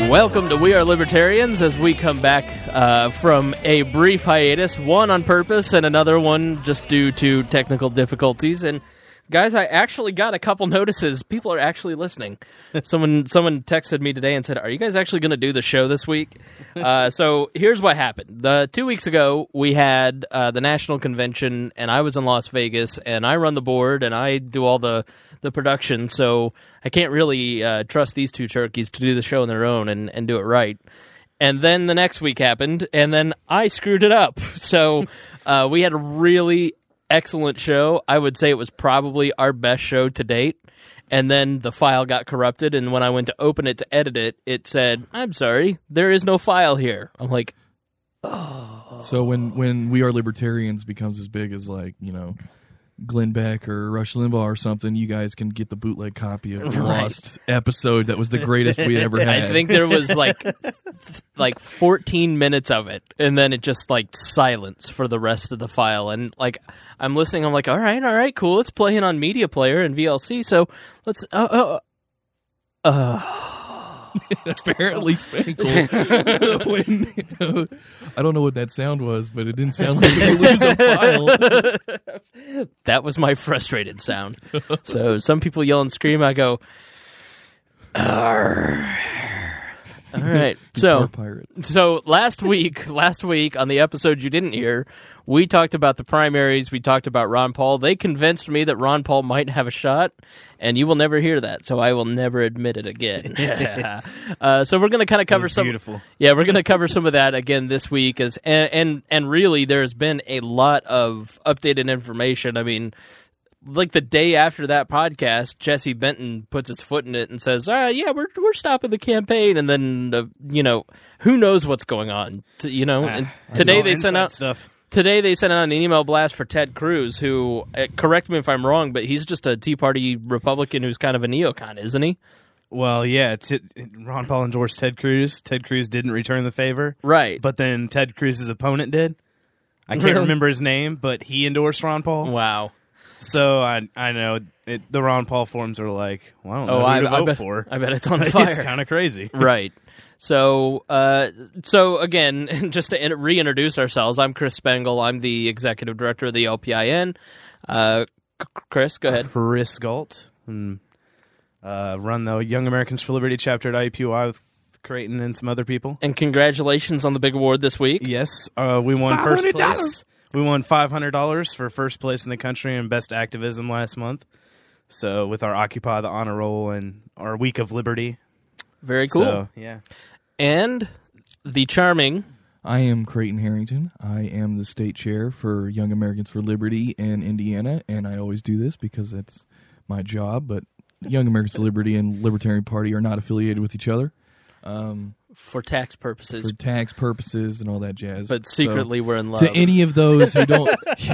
Welcome to We Are Libertarians as we come back from a brief hiatus, one on purpose and another one just due to technical difficulties. And guys, I actually got a couple notices. People are actually listening. Someone texted me today and said, "Are you guys actually going to do the show this week?" So here's what happened. 2 weeks ago, we had the national convention, and I was in Las Vegas, and I run the board, and I do all the production, so I can't really trust these two turkeys to do the show on their own and do it right. And then the next week happened, and then I screwed it up. So we had a really excellent show. I would say it was probably our best show to date. And then the file got corrupted, and when I went to open it to edit it, it said, "I'm sorry, there is no file here." I'm like, oh. So when We Are Libertarians becomes as big as, like, you know, Glenn Beck or Rush Limbaugh or something, you guys can get the bootleg copy of the lost episode that was the greatest we ever had. I think there was like 14 minutes of it, and then it just like silence for the rest of the file. And like I'm listening, I'm like, all right, cool. It's playing on Media Player and VLC, so let's. Apparently, Spankle. I don't know what that sound was, but it didn't sound like we lose a file. That was my frustrated sound. So some people yell and scream. I go, "Arr." All right. So last week on the episode you didn't hear, we talked about the primaries. We talked about Ron Paul. They convinced me that Ron Paul might have a shot, and you will never hear that, so I will never admit it again. So we're going to kind of cover some. Beautiful. Yeah, we're going to cover some of that again this week, and really there's been a lot of updated information. I mean, like the day after that podcast, Jesse Benton puts his foot in it and says, "Yeah, we're stopping the campaign," and then who knows what's going on? And today they sent out stuff. Today they sent out an email blast for Ted Cruz, who, correct me if I'm wrong, but he's just a Tea Party Republican who's kind of a neocon, isn't he? Well, yeah, Ron Paul endorsed Ted Cruz. Ted Cruz didn't return the favor. Right. But then Ted Cruz's opponent did. I can't remember his name, but he endorsed Ron Paul. Wow. So I know the Ron Paul forums are like, well, I don't know who to vote for. I bet it's on fire. It's kind of crazy. Right. So again, just to reintroduce ourselves, I'm Chris Spangle. I'm the executive director of the LPIN. Chris, go ahead. Chris Galt. And, run the Young Americans for Liberty chapter at IUPUI with Creighton and some other people. And congratulations on the big award this week. Yes, we won first place. We won $500 for first place in the country in Best Activism last month. So with our Occupy the Honor Roll and our Week of Liberty. Very cool. So, yeah. And the charming... I am Creighton Harrington. I am the state chair for Young Americans for Liberty in Indiana, and I always do this because it's my job, but Young Americans for Liberty and Libertarian Party are not affiliated with each other. For tax purposes. For tax purposes and all that jazz. But secretly we're in love. To any of those who don't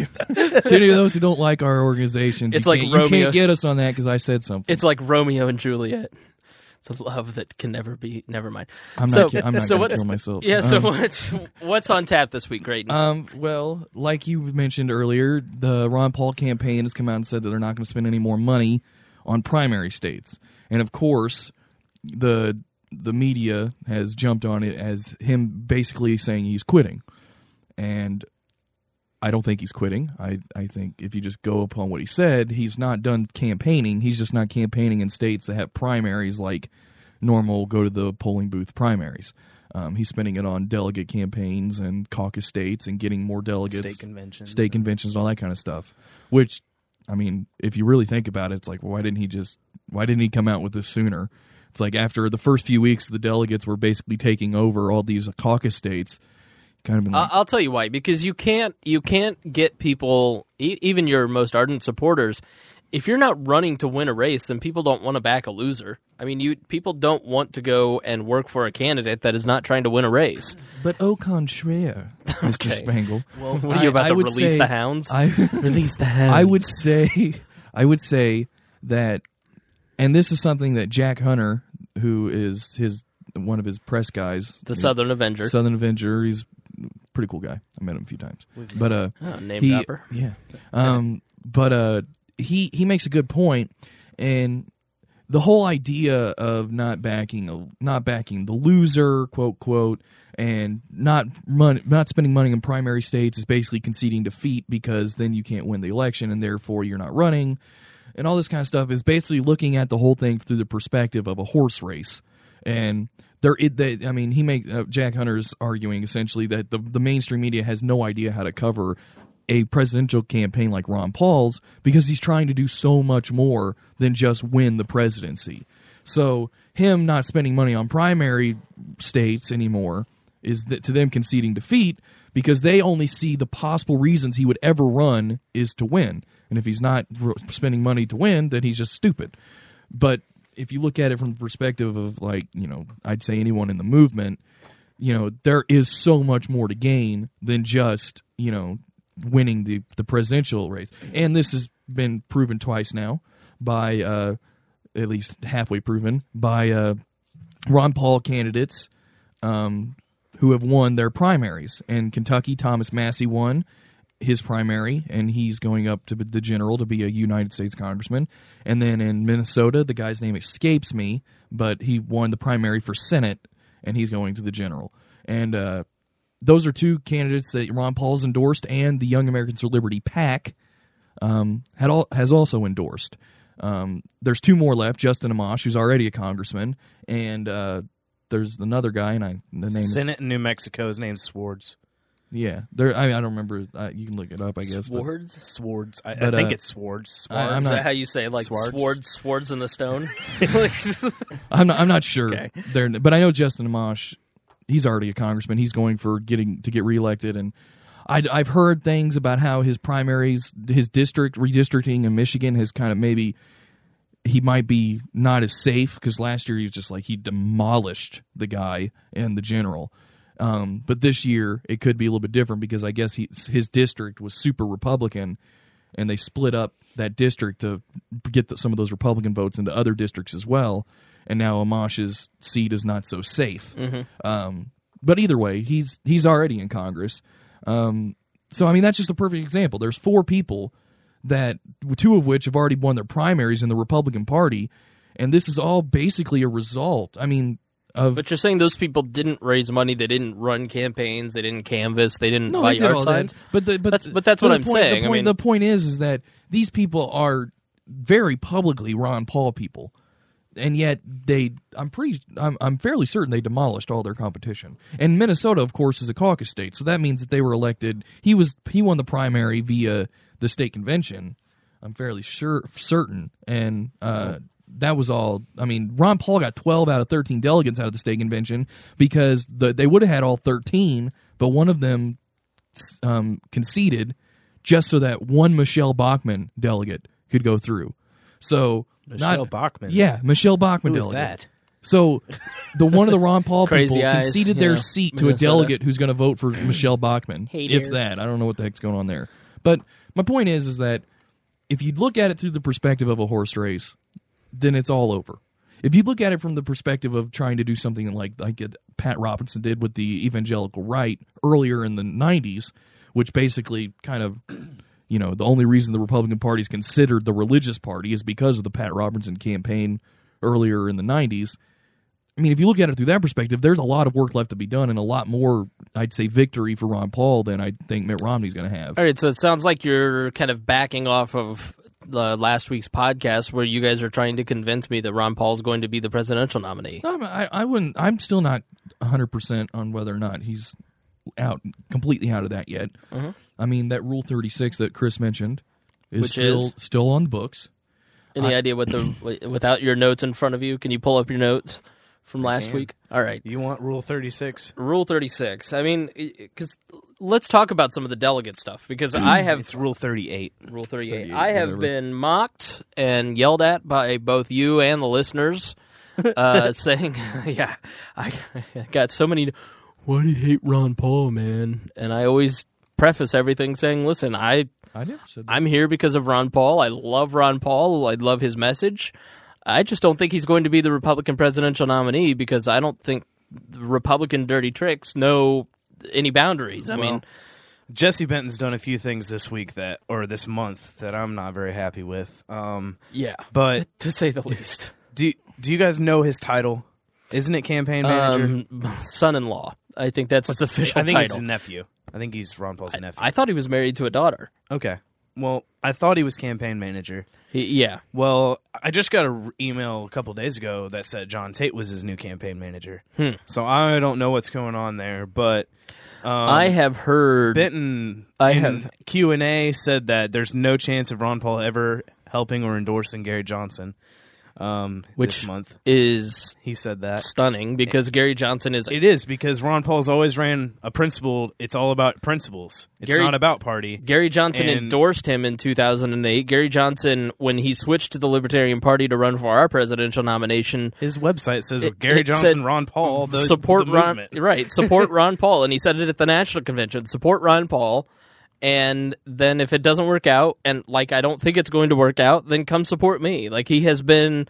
like our organizations, it's you can't get us on that because I said something. It's like Romeo and Juliet. It's a love that can never be. Never mind. I'm not going to kill myself. Yeah. So what's on tap this week, Creighton? Well, like you mentioned earlier, the Ron Paul campaign has come out and said that they're not going to spend any more money on primary states, and of course, the media has jumped on it as him basically saying he's quitting, and I don't think he's quitting. I think if you just go upon what he said, he's not done campaigning. He's just not campaigning in states that have primaries like normal go to the polling booth primaries. He's spending it on delegate campaigns and caucus states and getting more delegates. State conventions and all that kind of stuff. Which, I mean, if you really think about it, it's like, well, why didn't he come out with this sooner? It's like after the first few weeks, the delegates were basically taking over all these caucus states. Kind of been like, I'll tell you why. Because you can't get people, even your most ardent supporters, if you're not running to win a race, then people don't want to back a loser. I mean, people don't want to go and work for a candidate that is not trying to win a race. But au contraire, Mr. Spangle. Well, what are you about to release the hounds? Release the hounds. I would say that, and this is something that Jack Hunter, who is one of his press guys, the Southern Avenger. He's a pretty cool guy. I met him a few times. But name dropper. Yeah. But he makes a good point, and the whole idea of not backing the loser, quote quote, and not spending money in primary states is basically conceding defeat because then you can't win the election and therefore you're not running, and all this kind of stuff is basically looking at the whole thing through the perspective of a horse race. And Jack Hunter's arguing essentially that the mainstream media has no idea how to cover a presidential campaign like Ron Paul's because he's trying to do so much more than just win the presidency. So him not spending money on primary states anymore is to them conceding defeat because they only see the possible reasons he would ever run is to win. And if he's not spending money to win, then he's just stupid. But if you look at it from the perspective of, like, I'd say anyone in the movement, there is so much more to gain than just, winning the presidential race. And this has been proven twice now by, at least halfway proven, by Ron Paul candidates who have won their primaries. In Kentucky, Thomas Massie won his primary, and he's going up to the general to be a United States congressman. And then in Minnesota, the guy's name escapes me, but he won the primary for Senate, and he's going to the general. And those are two candidates that Ron Paul's endorsed, and the Young Americans for Liberty PAC has also endorsed. There's two more left, Justin Amash, who's already a congressman, and there's another guy, and the name Senate in New Mexico. His name's Swartz. Yeah, I don't remember. You can look it up, I guess. Swartz. I think it's Swartz. Is that how you say, like, swords in the stone? I'm not sure. Okay. But I know Justin Amash. He's already a congressman. He's going to get reelected, and I've heard things about how his primaries, his district redistricting in Michigan has kind of maybe he might be not as safe because last year he was just like he demolished the guy and the general. But this year it could be a little bit different because I guess his district was super Republican, and they split up that district to get some of those Republican votes into other districts as well. And now Amash's seat is not so safe. Mm-hmm. But either way, he's already in Congress. So I mean that's just a perfect example. There's four people that two of which have already won their primaries in the Republican Party, and this is all basically a result. I mean. But you're saying those people didn't raise money, they didn't run campaigns, they didn't canvass, they didn't buy yard signs? But that's what I'm saying. The point is that these people are very publicly Ron Paul people, and yet I'm fairly certain they demolished all their competition. And Minnesota, of course, is a caucus state, so that means that they were elected. He won the primary via the state convention. I'm fairly certain, and. That was all. I mean, Ron Paul got 12 out of 13 delegates out of the state convention because they would have had all 13, but one of them conceded just so that one Michelle Bachmann delegate could go through. So Michelle Bachmann, yeah, Michelle Bachmann Who delegate. Is that? So one of the Ron Paul Crazy people eyes, conceded their seat to Minnesota. a delegate who's going to vote for Michelle Bachmann. If that, I don't know what the heck's going on there. But my point is that if you look at it through the perspective of a horse race, then it's all over. If you look at it from the perspective of trying to do something like Pat Robertson did with the evangelical right earlier in the 90s, which basically kind of, the only reason the Republican Party is considered the religious party is because of the Pat Robertson campaign earlier in the 90s. I mean, if you look at it through that perspective, there's a lot of work left to be done and a lot more, I'd say, victory for Ron Paul than I think Mitt Romney's going to have. All right, so it sounds like you're kind of backing off of last week's podcast where you guys are trying to convince me that Ron Paul's going to be the presidential nominee. No, I wouldn't. I'm still not 100% on whether or not he's completely out of that yet. Mm-hmm. I mean, that Rule 36 that Chris mentioned is Which still on the books. Any idea what without your notes in front of you? Can you pull up your notes from last week? All right. You want Rule 36? Rule 36. I mean, because let's talk about some of the delegate stuff because I have... It's Rule 38. Rule 38. I have been mocked and yelled at by both you and the listeners saying, yeah, I got so many, why do you hate Ron Paul, man? And I always preface everything saying, listen, I never said that. I'm here because of Ron Paul. I love Ron Paul. I love his message. I just don't think he's going to be the Republican presidential nominee because I don't think the Republican dirty tricks know any boundaries. I mean, Jesse Benton's done a few things this month that I'm not very happy with. Yeah, but to say the least. Do you guys know his title? Isn't it campaign manager? Son-in-law. I think that's his official I think title. it's his nephew. I think he's Ron Paul's nephew. I thought he was married to a daughter. Okay. Well, I thought he was campaign manager. Yeah. Well, I just got an email a couple days ago that said John Tate was his new campaign manager. So I don't know what's going on there, but I have heard Benton Q&A said that there's no chance of Ron Paul ever helping or endorsing Gary Johnson this month. He said that. Stunning because Gary Johnson is... It is because Ron Paul's always ran a principle. It's all about principles. It's not about party. Gary Johnson endorsed him in 2008. Gary Johnson, when he switched to the Libertarian Party to run for our presidential nomination... His website says Gary Johnson, said, Ron Paul, support the Ron, movement. Right, support Ron Paul. And he said it at the national convention. Support Ron Paul. And then if it doesn't work out, and like I don't think it's going to work out, then come support me. Like he has been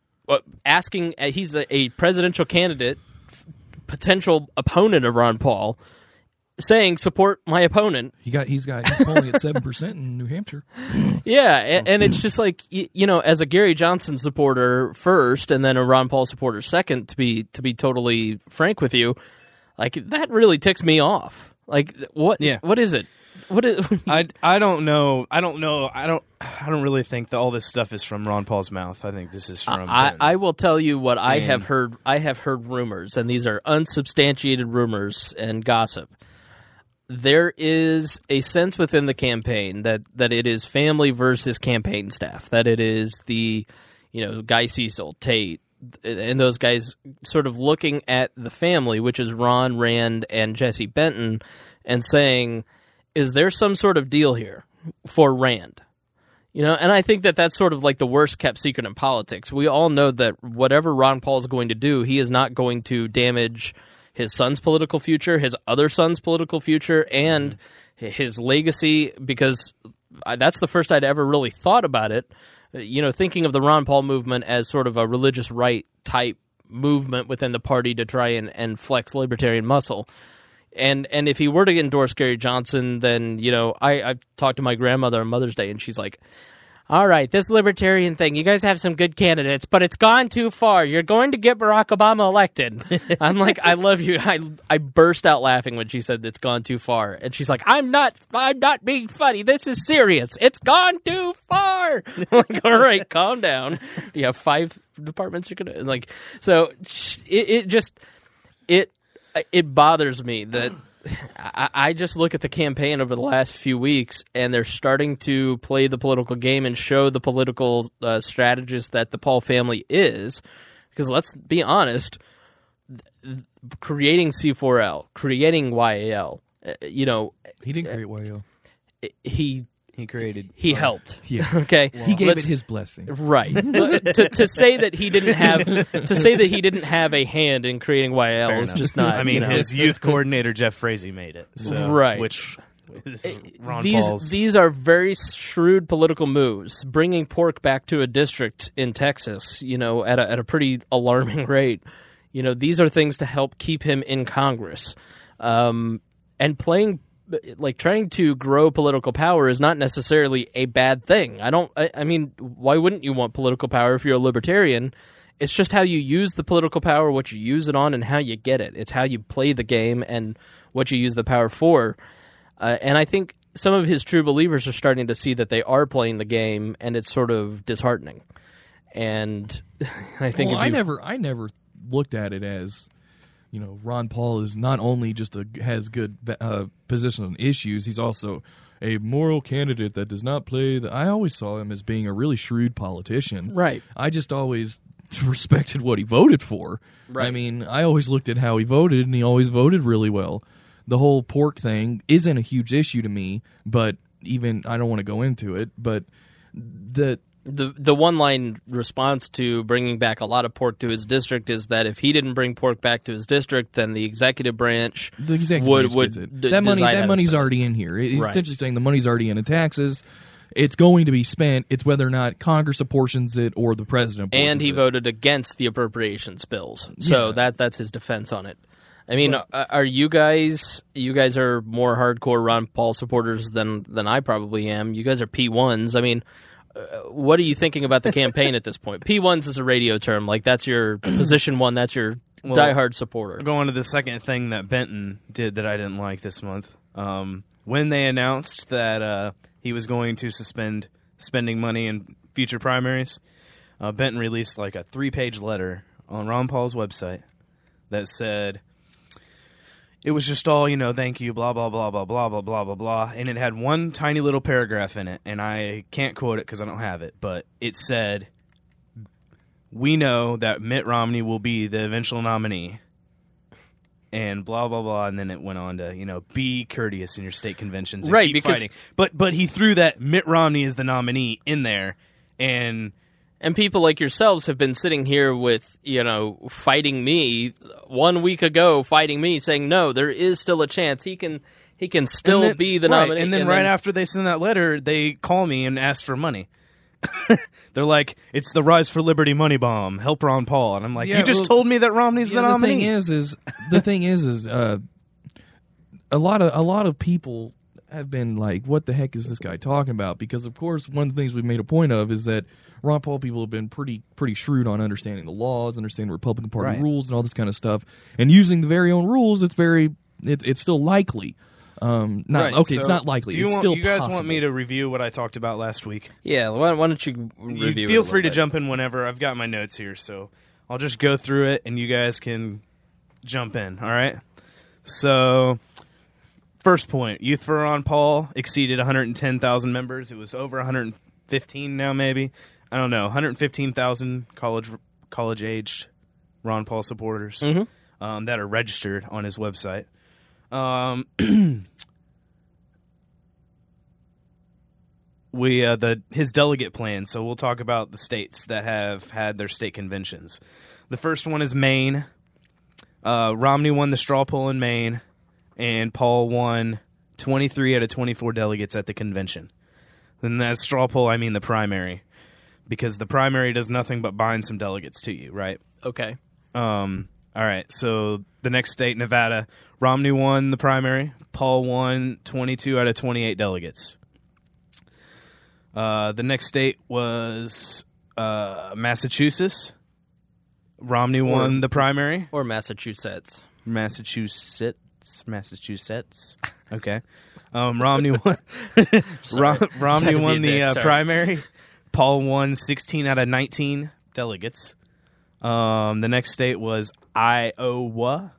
asking, he's a presidential candidate, potential opponent of Ron Paul, saying support my opponent. He's polling at 7% in New Hampshire. Yeah, and it's just like as a Gary Johnson supporter first, and then a Ron Paul supporter second. To be totally frank with you, like that really ticks me off. Like what? Yeah. What is it? What is, I don't know. I don't really think that all this stuff is from Ron Paul's mouth. I think this is from I will tell you what I have heard. I have heard rumors, and these are unsubstantiated rumors and gossip. There is a sense within the campaign that it is family versus campaign staff. That it is the Guy Cecil, Tate, and those guys sort of looking at the family, which is Ron, Rand, and Jesse Benton, and saying, is there some sort of deal here for Rand? And I think that that's sort of like the worst kept secret in politics. We all know that whatever Ron Paul is going to do, he is not going to damage his son's political future, his other son's political future, and his legacy, because that's the first I'd ever really thought about it. Thinking of the Ron Paul movement as sort of a religious right type movement within the party to try and flex libertarian muscle. And if he were to endorse Gary Johnson, then, I've talked to my grandmother on Mother's Day, and she's like, all right, this libertarian thing, you guys have some good candidates, but it's gone too far. You're going to get Barack Obama elected. I'm like, I love you. I burst out laughing when she said it's gone too far. And she's like, I'm not being funny. This is serious. It's gone too far. I'm like, all right, calm down. You have 5 departments you're going to, like, so it bothers me that I just look at the campaign over the last few weeks, and they're starting to play the political game and show the political strategist that the Paul family is. Because let's be honest, creating C4L, creating YAL, he didn't create YAL. He helped. Yeah. Okay. He gave it his blessing. Right. to say that he didn't have a hand in creating YL is just not. I mean, his youth coordinator Jeff Frazee made it. So, right. Which is Ron Paul's. These are very shrewd political moves. Bringing pork back to a district in Texas, at a pretty alarming rate. These are things to help keep him in Congress. And trying to grow political power is not necessarily a bad thing. I mean, why wouldn't you want political power if you're a libertarian? It's just how you use the political power, what you use it on, and how you get it. It's how you play the game and what you use the power for. And I think some of his true believers are starting to see that they are playing the game, and it's sort of disheartening. And I think I never looked at it as, Ron Paul is not only just has good position on issues, he's also a moral candidate that does not play. I always saw him as being a really shrewd politician. Right. I just always respected what he voted for. Right. I mean, I always looked at how he voted, and he always voted really well. The whole pork thing isn't a huge issue to me, but even I don't want to go into it, but The one-line response to bringing back a lot of pork to his district is that if he didn't bring pork back to his district, then the executive branch would that money's already in here. He's essentially saying the money's already in taxes. It's going to be spent. It's whether or not Congress apportions it or the president apportions it. And he voted against the appropriations bills, so that's his defense on it. I mean, are you guys? You guys are more hardcore Ron Paul supporters than I probably am. You guys are P1s. I mean. what are you thinking about the campaign at this point? P1s is a radio term. Like, that's your position one. That's your diehard supporter. Going to the second thing that Benton did that I didn't like this month. When they announced that he was going to suspend spending money in future primaries, Benton released like a 3-page letter on Ron Paul's website that said it was just all, thank you, blah, blah, blah, blah, blah, blah, blah, blah, blah. And it had one tiny little paragraph in it, and I can't quote it because I don't have it, but it said, we know that Mitt Romney will be the eventual nominee, and blah, blah, blah. And then it went on to, be courteous in your state conventions and right, keep because fighting. But he threw that Mitt Romney is the nominee in there, and people like yourselves have been sitting here with, fighting me 1 week ago, fighting me, saying, no, there is still a chance. He can still be the nominee. And then after they send that letter, they call me and ask for money. They're like, it's the Rise for Liberty money bomb. Help Ron Paul. And I'm like, you just told me that Romney's the nominee. The thing is a lot of people have been like, what the heck is this guy talking about? Because, of course, one of the things we've made a point of is that Ron Paul people have been pretty shrewd on understanding the laws, understanding Republican Party rules and all this kind of stuff. And using the very own rules, it's still likely. It's not likely. It's still possible. You guys want me to review what I talked about last week? Yeah, why don't you review it? Feel free to jump in whenever. I've got my notes here, so I'll just go through it, and you guys can jump in, all right? So, first point, Youth for Ron Paul exceeded 110,000 members. It was over 115 now, maybe. I don't know, 115,000 college-aged Ron Paul supporters that are registered on his website. His delegate plan. So we'll talk about the states that have had their state conventions. The first one is Maine. Romney won the straw poll in Maine, and Paul won 23 out of 24 delegates at the convention. And that straw poll, I mean the primary, because the primary does nothing but bind some delegates to you, right? Okay. All right, so the next state, Nevada, Romney won the primary. Paul won 22 out of 28 delegates. The next state was Massachusetts. Romney won the primary. Or Massachusetts. Massachusetts. Okay. Romney won. Romney won the primary. Paul won 16 out of 19 delegates. The next state was Iowa.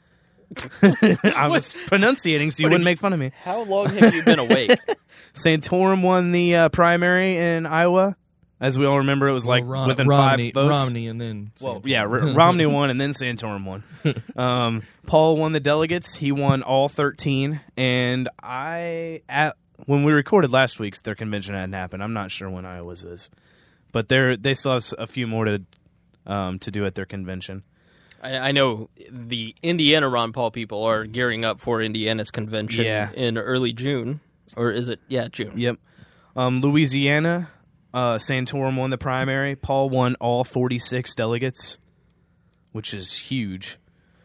I was pronunciating so you wouldn't make fun of me. How long have you been awake? Santorum won the primary in Iowa. As we all remember, it was within Romney, 5 votes. Romney and then Santorum. Romney won and then Santorum won. Paul won the delegates. He won all 13. And when we recorded last week's, their convention hadn't happened. I'm not sure when Iowa's is. But they still have a few more to do at their convention. I know the Indiana Ron Paul people are gearing up for Indiana's convention in early June. Or is it? Yeah, June. Yep. Louisiana, Santorum won the primary. Paul won all 46 delegates, which is huge.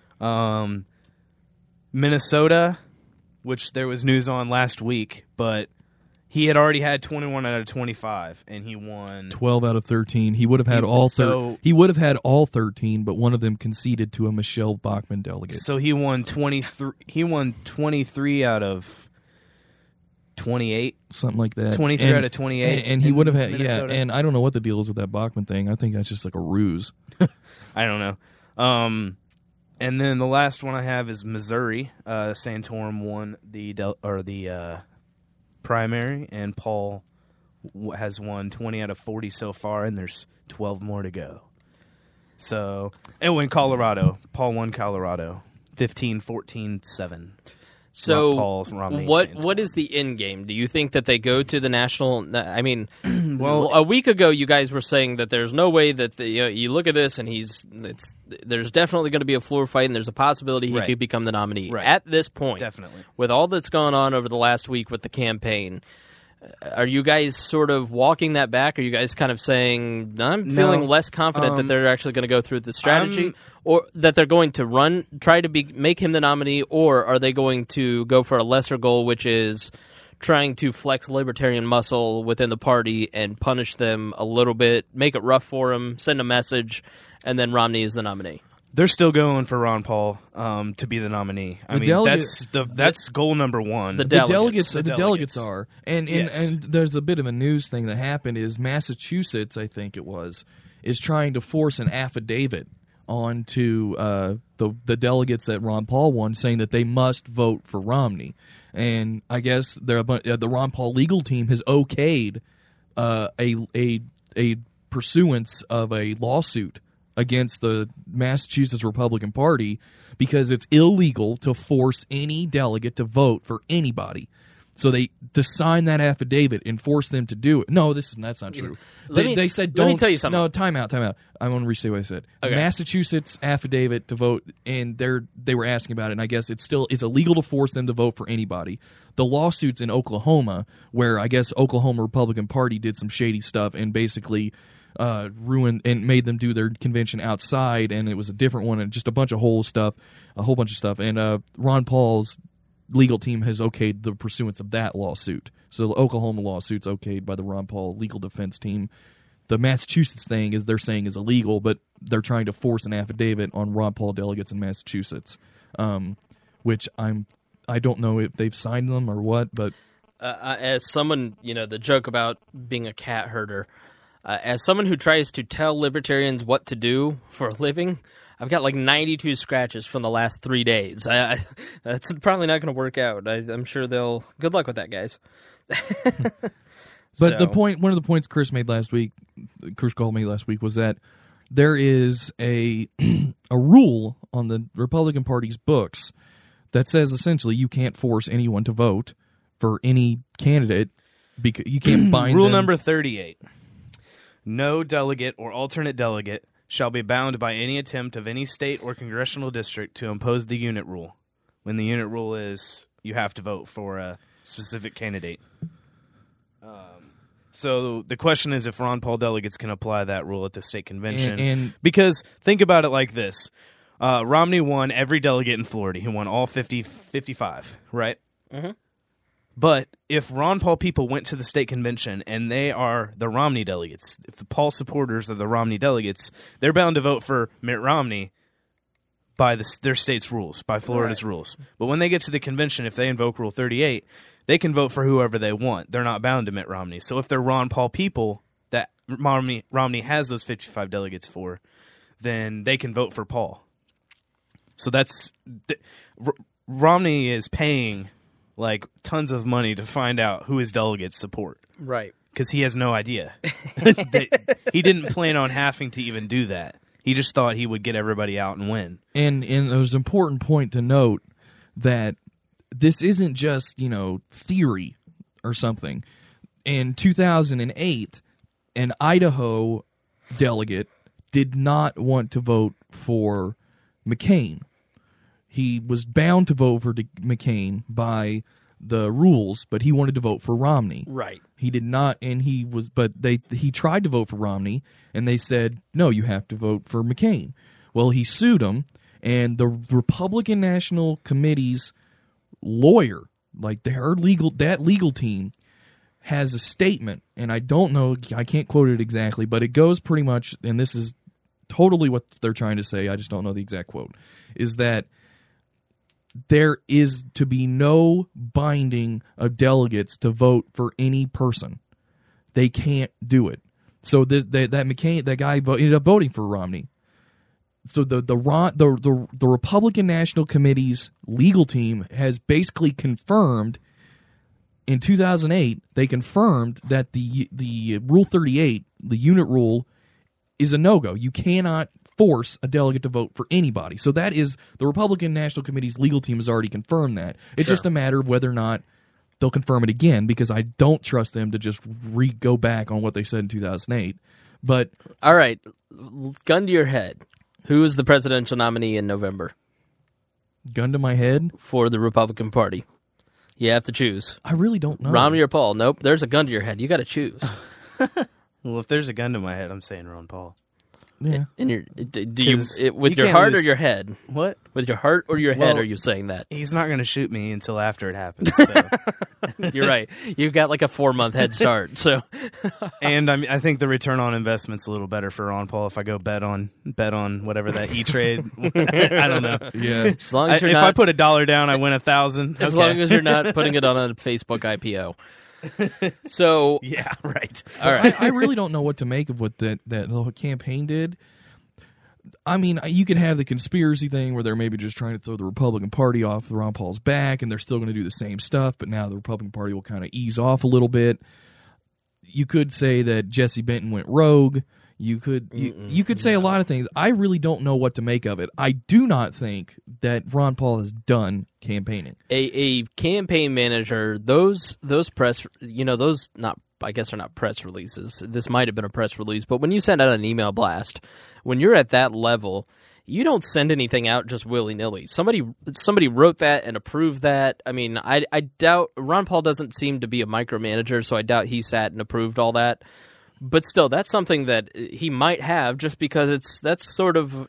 Minnesota, which there was news on last week, but he had already had 21 out of 25, and he won 12 out of 13. He would have had all 13, but one of them conceded to a Michelle Bachmann delegate. So he won 23. He won 23 out of 28, something like that. 23 out of 28, and he would have had Minnesota. And I don't know what the deal is with that Bachmann thing. I think that's just like a ruse. I don't know. And then the last one I have is Missouri. Santorum won the primary, and Paul has won 20 out of 40 so far, and there's 12 more to go. So, and when Colorado, Paul won Colorado 15-14-7. So, Romney, what is the end game? Do you think that they go to the national? I mean, well, a week ago you guys were saying that there's no way that you look at this and there's definitely going to be a floor fight and there's a possibility he could become the nominee. Right. At this point, definitely, with all that's gone on over the last week with the campaign, are you guys sort of walking that back? Are you guys kind of saying, I'm feeling less confident that they're actually going to go through the strategy? Or that they're going to try to make him the nominee, or are they going to go for a lesser goal, which is trying to flex libertarian muscle within the party and punish them a little bit, make it rough for them, send a message, and then Romney is the nominee. They're still going for Ron Paul to be the nominee. I mean, that's goal number one. The The delegates. delegates are, and Yes. and there's a bit of a news thing that happened is Massachusetts, I think it was, is trying to force an affidavit onto the delegates that Ron Paul won, saying that they must vote for Romney, and I guess the Ron Paul legal team has okayed a pursuance of a lawsuit against the Massachusetts Republican Party because it's illegal to force any delegate to vote for anybody. So to sign that affidavit and force them to do it. No, that's not true. They said don't. Let me tell you something. No, time out. I want to restate what I said. Okay. Massachusetts affidavit to vote, and they were asking about it, and I guess it's illegal to force them to vote for anybody. The lawsuits in Oklahoma, where I guess Oklahoma Republican Party did some shady stuff and basically ruined and made them do their convention outside, and it was a different one, and just a whole bunch of stuff. And Ron Paul's legal team has okayed the pursuance of that lawsuit. So the Oklahoma lawsuit's okayed by the Ron Paul legal defense team. The Massachusetts thing they're saying is illegal, but they're trying to force an affidavit on Ron Paul delegates in Massachusetts, which I don't know if they've signed them or what, but As someone, the joke about being a cat herder, as someone who tries to tell libertarians what to do for a living, I've got like 92 scratches from the last 3 days. That's probably not going to work out. I'm sure they'll... Good luck with that, guys. But one of the points Chris called me last week was that there is a rule on the Republican Party's books that says essentially you can't force anyone to vote for any candidate because you can't bind Rule them. number 38. No delegate or alternate delegate shall be bound by any attempt of any state or congressional district to impose the unit rule, when the unit rule is you have to vote for a specific candidate. So the question is if Ron Paul delegates can apply that rule at the state convention. And because think about it like this. Romney won every delegate in Florida. He won all 55, right? Mm-hmm. But if Ron Paul people went to the state convention and they are the Romney delegates, if the Paul supporters are the Romney delegates, they're bound to vote for Mitt Romney by their state's rules, by Florida's rules. But when they get to the convention, if they invoke Rule 38, they can vote for whoever they want. They're not bound to Mitt Romney. So if they're Ron Paul people that Romney has those 55 delegates for, then they can vote for Paul. So Romney is paying like tons of money to find out who his delegates support. Right. Because he has no idea. He didn't plan on having to even do that. He just thought he would get everybody out and win. And it was an important point to note that this isn't just, theory or something. In 2008, an Idaho delegate did not want to vote for McCain. He was bound to vote for McCain by the rules, but he wanted to vote for Romney. Right. He did not, and he tried to vote for Romney, and they said, no, you have to vote for McCain. Well, he sued him, and the Republican National Committee's lawyer, like that legal team, has a statement, and I don't know, I can't quote it exactly, but it goes pretty much, and this is totally what they're trying to say, I just don't know the exact quote, is that there is to be no binding of delegates to vote for any person. They can't do it. So that McCain, that guy ended up voting for Romney. So the Republican National Committee's legal team has basically confirmed in 2008. They confirmed that the Rule 38, the unit rule, is a no-go. You cannot force a delegate to vote for anybody. So that is the Republican National Committee's legal team has already confirmed that. It's just a matter of whether or not they'll confirm it again, because I don't trust them to just go back on what they said in 2008. But all right, gun to your head. Who is the presidential nominee in November? Gun to my head? For the Republican Party. You have to choose. I really don't know. Romney or Paul? Nope, there's a gun to your head. You got to choose. Well, if there's a gun to my head, I'm saying Ron Paul. Yeah. In your, do you 'Cause with you your can't heart or lose- your head? What? With your heart or your head Well, are you saying that? He's not going to shoot me until after it happens. So. You're right. You've got like a 4-month head start. So And I think the return on investment's a little better for Ron Paul if I go bet on whatever that E-Trade. I don't know. Yeah. as long as you're If not I put $1 down, I win 1,000. as Okay. long as you're not putting it on a Facebook IPO. So Yeah, right. all right. I really don't know what to make of what that whole campaign did. I mean, you could have the conspiracy thing where they're maybe just trying to throw the Republican Party off Ron Paul's back, and they're still going to do the same stuff, but now the Republican Party will kind of ease off a little bit. You could say that Jesse Benton went rogue. You could say a lot of things. I really don't know what to make of it. I do not think that Ron Paul is done campaigning. A campaign manager, those press, those not, I guess they're not press releases. This might have been a press release, but when you send out an email blast, when you're at that level, you don't send anything out just willy-nilly. Somebody wrote that and approved that. I mean, I doubt, Ron Paul doesn't seem to be a micromanager, so I doubt he sat and approved all that. But still, that's something that he might have just because that's sort of,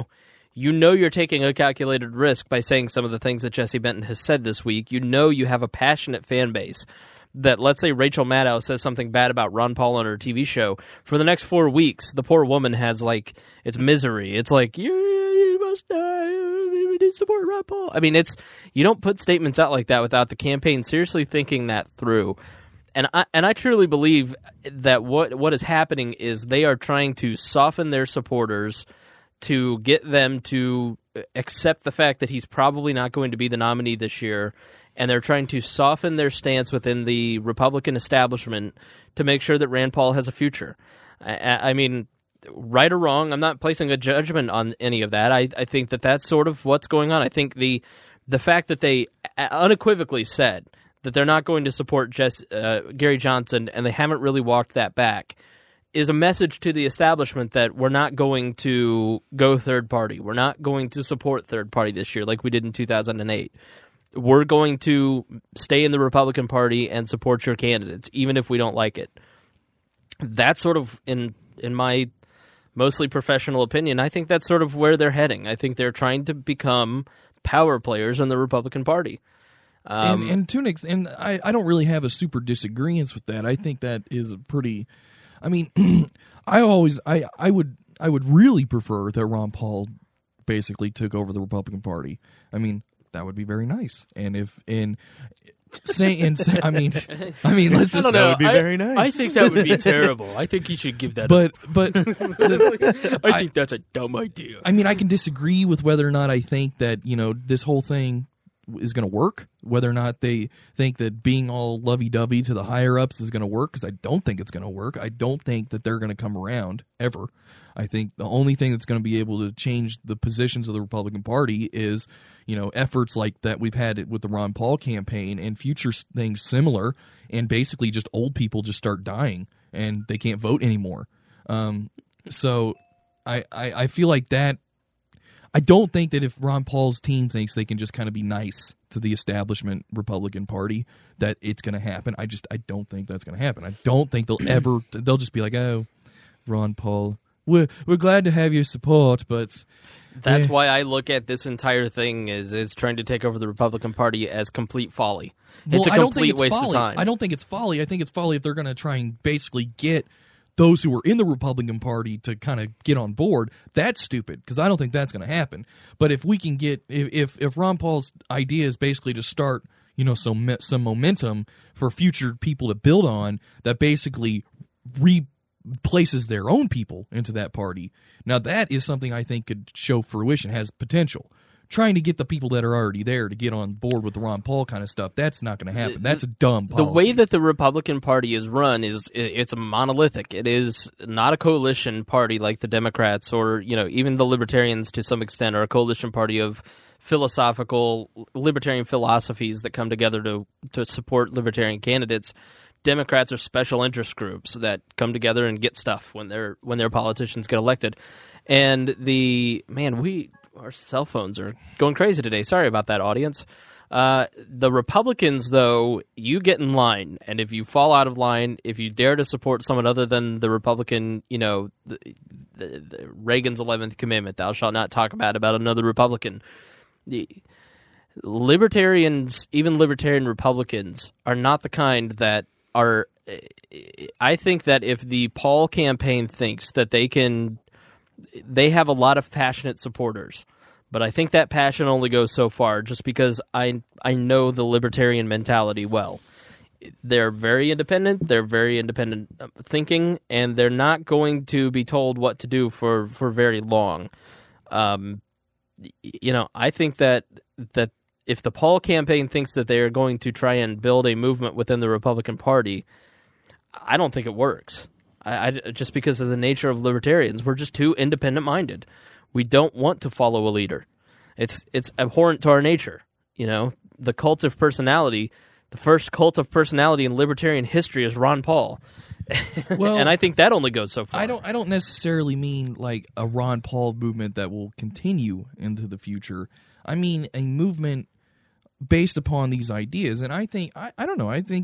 you're taking a calculated risk by saying some of the things that Jesse Benton has said this week. You have a passionate fan base that, let's say Rachel Maddow says something bad about Ron Paul on her TV show. For the next 4 weeks, the poor woman has, it's misery. It's like, you must die. We need to support Ron Paul. I mean, you don't put statements out like that without the campaign seriously thinking that through. And I truly believe that what is happening is they are trying to soften their supporters to get them to accept the fact that he's probably not going to be the nominee this year, and they're trying to soften their stance within the Republican establishment to make sure that Rand Paul has a future. I mean, right or wrong, I'm not placing a judgment on any of that. I think that that's sort of what's going on. I think the fact that they unequivocally said that they're not going to support Gary Johnson, and they haven't really walked that back, is a message to the establishment that we're not going to go third party. We're not going to support third party this year like we did in 2008. We're going to stay in the Republican Party and support your candidates, even if we don't like it. That's sort of, in my mostly professional opinion, I think that's sort of where they're heading. I think they're trying to become power players in the Republican Party. And to an extent, I don't really have a super disagreement with that. I think that is a pretty. I mean, I would really prefer that Ron Paul basically took over the Republican Party. I mean, that would be very nice. And let's just. I don't know. That would be very nice. I think that would be terrible. I think you should give that But I think that's a dumb idea. I mean, I can disagree with whether or not I think that this whole thing is going to work, whether or not they think that being all lovey-dovey to the higher-ups is going to work, because I don't think it's going to work. I don't think that they're going to come around, ever. I think the only thing that's going to be able to change the positions of the Republican Party is, efforts like that we've had with the Ron Paul campaign and future things similar, and basically just old people just start dying, and they can't vote anymore. So I feel like that. I don't think that if Ron Paul's team thinks they can just kind of be nice to the establishment Republican Party, that it's going to happen. I don't think that's going to happen. I don't think they'll just be like, oh, Ron Paul, we're glad to have your support, but that's why I look at this entire thing as trying to take over the Republican Party as complete folly. It's a complete waste of time. I don't think it's folly. I think it's folly if they're going to try and basically get those who are in the Republican Party to kind of get on board. That's stupid, because I don't think that's going to happen. But if we can get, if Ron Paul's idea is basically to start, some momentum for future people to build on, that basically replaces their own people into that party. Now that is something I think could show fruition, has potential. Trying to get the people that are already there to get on board with the Ron Paul kind of stuff, that's not going to happen. That's a dumb policy. The way that the Republican Party is run it's a monolithic. It is not a coalition party like the Democrats or even the Libertarians to some extent are a coalition party of philosophical libertarian philosophies that come together to support libertarian candidates. Democrats are special interest groups that come together and get stuff when their politicians get elected. And our cell phones are going crazy today. Sorry about that, audience. The Republicans, though, you get in line, and if you fall out of line, if you dare to support someone other than the Republican, Reagan's 11th commandment, thou shalt not talk bad about another Republican. The libertarians, even libertarian Republicans, are not the kind that are... I think that if the Paul campaign thinks that they have a lot of passionate supporters, but I think that passion only goes so far just because I know the libertarian mentality well. They're very independent, thinking, and they're not going to be told what to do for very long. I think that if the Paul campaign thinks that they are going to try and build a movement within the Republican Party, I don't think it works. I just because of the nature of libertarians, we're just too independent-minded. We don't want to follow a leader. It's abhorrent to our nature. The cult of personality. The first cult of personality in libertarian history is Ron Paul. Well, and I think that only goes so far. I don't necessarily mean like a Ron Paul movement that will continue into the future. I mean a movement based upon these ideas, and I think I don't know. I think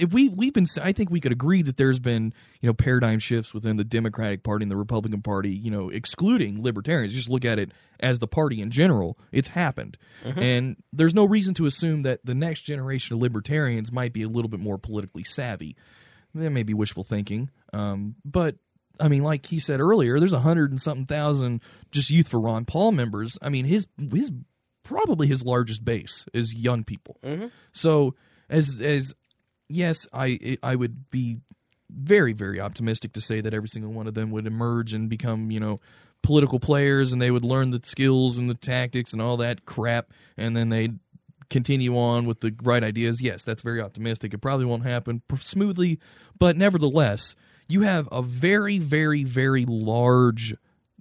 I think we could agree that there's been paradigm shifts within the Democratic Party and the Republican Party. Excluding libertarians, just look at it as the party in general. It's happened, and there's no reason to assume that the next generation of libertarians might be a little bit more politically savvy. That may be wishful thinking, but I mean, like he said earlier, there's 100 and something thousand just Youth for Ron Paul members. I mean, his probably his largest base is young people. So as yes, I would be very, very optimistic to say that every single one of them would emerge and become political players, and they would learn the skills and the tactics and all that crap, and then they'd continue on with the right ideas. Yes, that's very optimistic. It probably won't happen smoothly, but nevertheless, you have a very, very, very large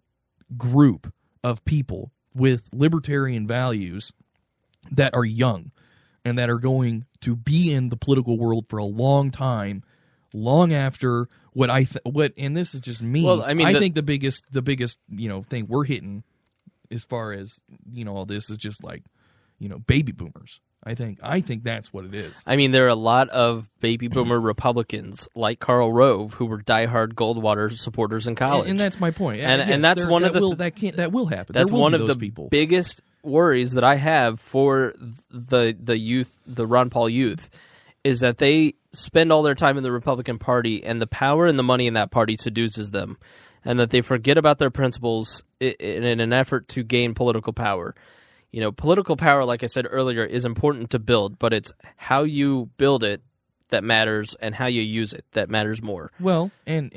group of people with libertarian values that are young and that are going to be in the political world for a long time, long after and this is just me. Well, I mean, I think the biggest thing we're hitting as far as all this is just like baby boomers. I think that's what it is. I mean, there are a lot of baby boomer Republicans like Karl Rove who were diehard Goldwater supporters in college, and that's my point. And that's one of the that will happen. That's one of the people. biggest worries that I have for the youth, the Ron Paul youth, is that they spend all their time in the Republican Party, and the power and the money in that party seduces them, and that they forget about their principles in an effort to gain political power. Political power, like I said earlier, is important to build, but it's how you build it that matters, and how you use it that matters more. Well, and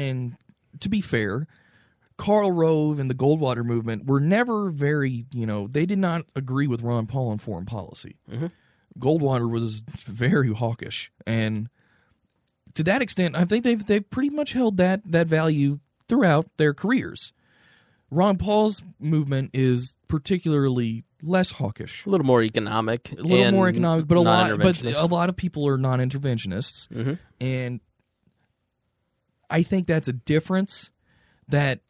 to be fair, Karl Rove and the Goldwater movement were never very, they did not agree with Ron Paul on foreign policy. Goldwater was very hawkish, and to that extent, I think they've pretty much held that value throughout their careers. Ron Paul's movement is particularly less hawkish, a little more economic, but a lot of people are non-interventionists, and I think that's a difference that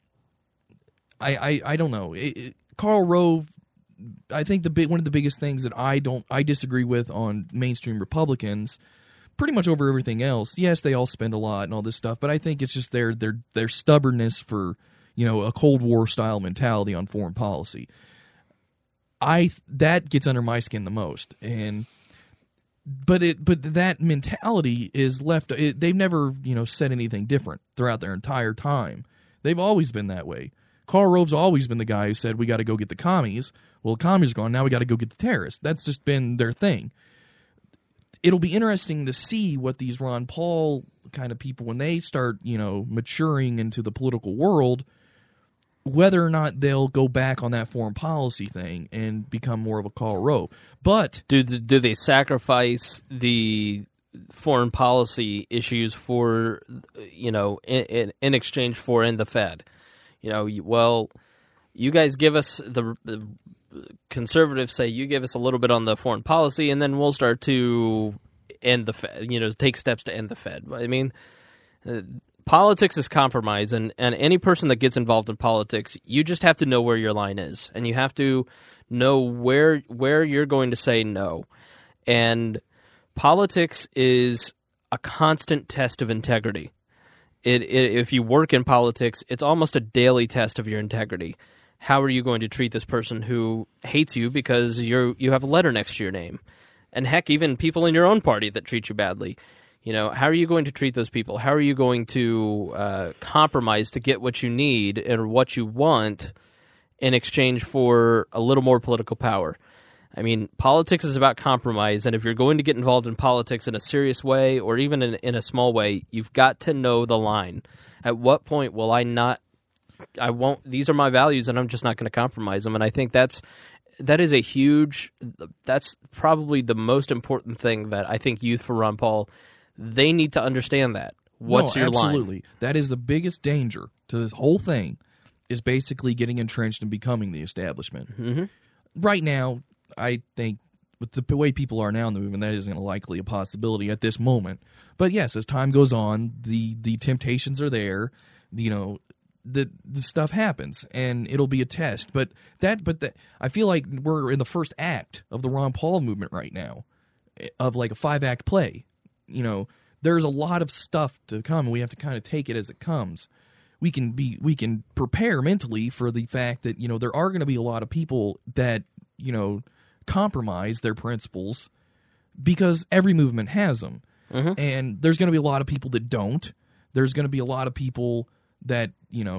I don't know. Karl Rove, I think one of the biggest things that I disagree with on mainstream Republicans, pretty much over everything else. Yes, they all spend a lot and all this stuff, but I think it's just their stubbornness for a Cold War style mentality on foreign policy. That gets under my skin the most, but that mentality is left. They've never said anything different throughout their entire time. They've always been that way. Karl Rove's always been the guy who said we got to go get the commies. Well, the commies are gone. Now we got to go get the terrorists. That's just been their thing. It'll be interesting to see what these Ron Paul kind of people, when they start maturing into the political world, whether or not they'll go back on that foreign policy thing and become more of a Karl Rove. But do they sacrifice the foreign policy issues for in exchange for the Fed? You guys give us the conservatives say you give us a little bit on the foreign policy, and then we'll start to end the Fed. Take steps to end the Fed. I mean. Politics is compromise, and any person that gets involved in politics, you just have to know where your line is, and you have to know where you're going to say no. And politics is a constant test of integrity. if you work in politics, it's almost a daily test of your integrity. How are you going to treat this person who hates you because you have a letter next to your name? And heck, even people in your own party that treat you badly. How are you going to treat those people? How are you going to compromise to get what you need and what you want in exchange for a little more political power? I mean, politics is about compromise, and if you're going to get involved in politics in a serious way or even in a small way, you've got to know the line. At what point will I won't, these are my values, and I'm just not going to compromise them. And I think that's probably the most important thing that I think Youth for Ron Paul, they need to understand that. What's your line? Absolutely. That is the biggest danger to this whole thing, is basically getting entrenched and becoming the establishment. Mm-hmm. Right now, I think with the way people are now in the movement, that isn't likely a possibility at this moment. But yes, as time goes on, the temptations are there. The stuff happens, and it'll be a test. But I feel like we're in the first act of the Ron Paul movement right now, of like a 5-act play. There's a lot of stuff to come, and we have to kind of take it as it comes. We can prepare mentally for the fact that there are going to be a lot of people that compromise their principles, because every movement has them. Mm-hmm. And there's going to be a lot of people that don't. There's going to be a lot of people that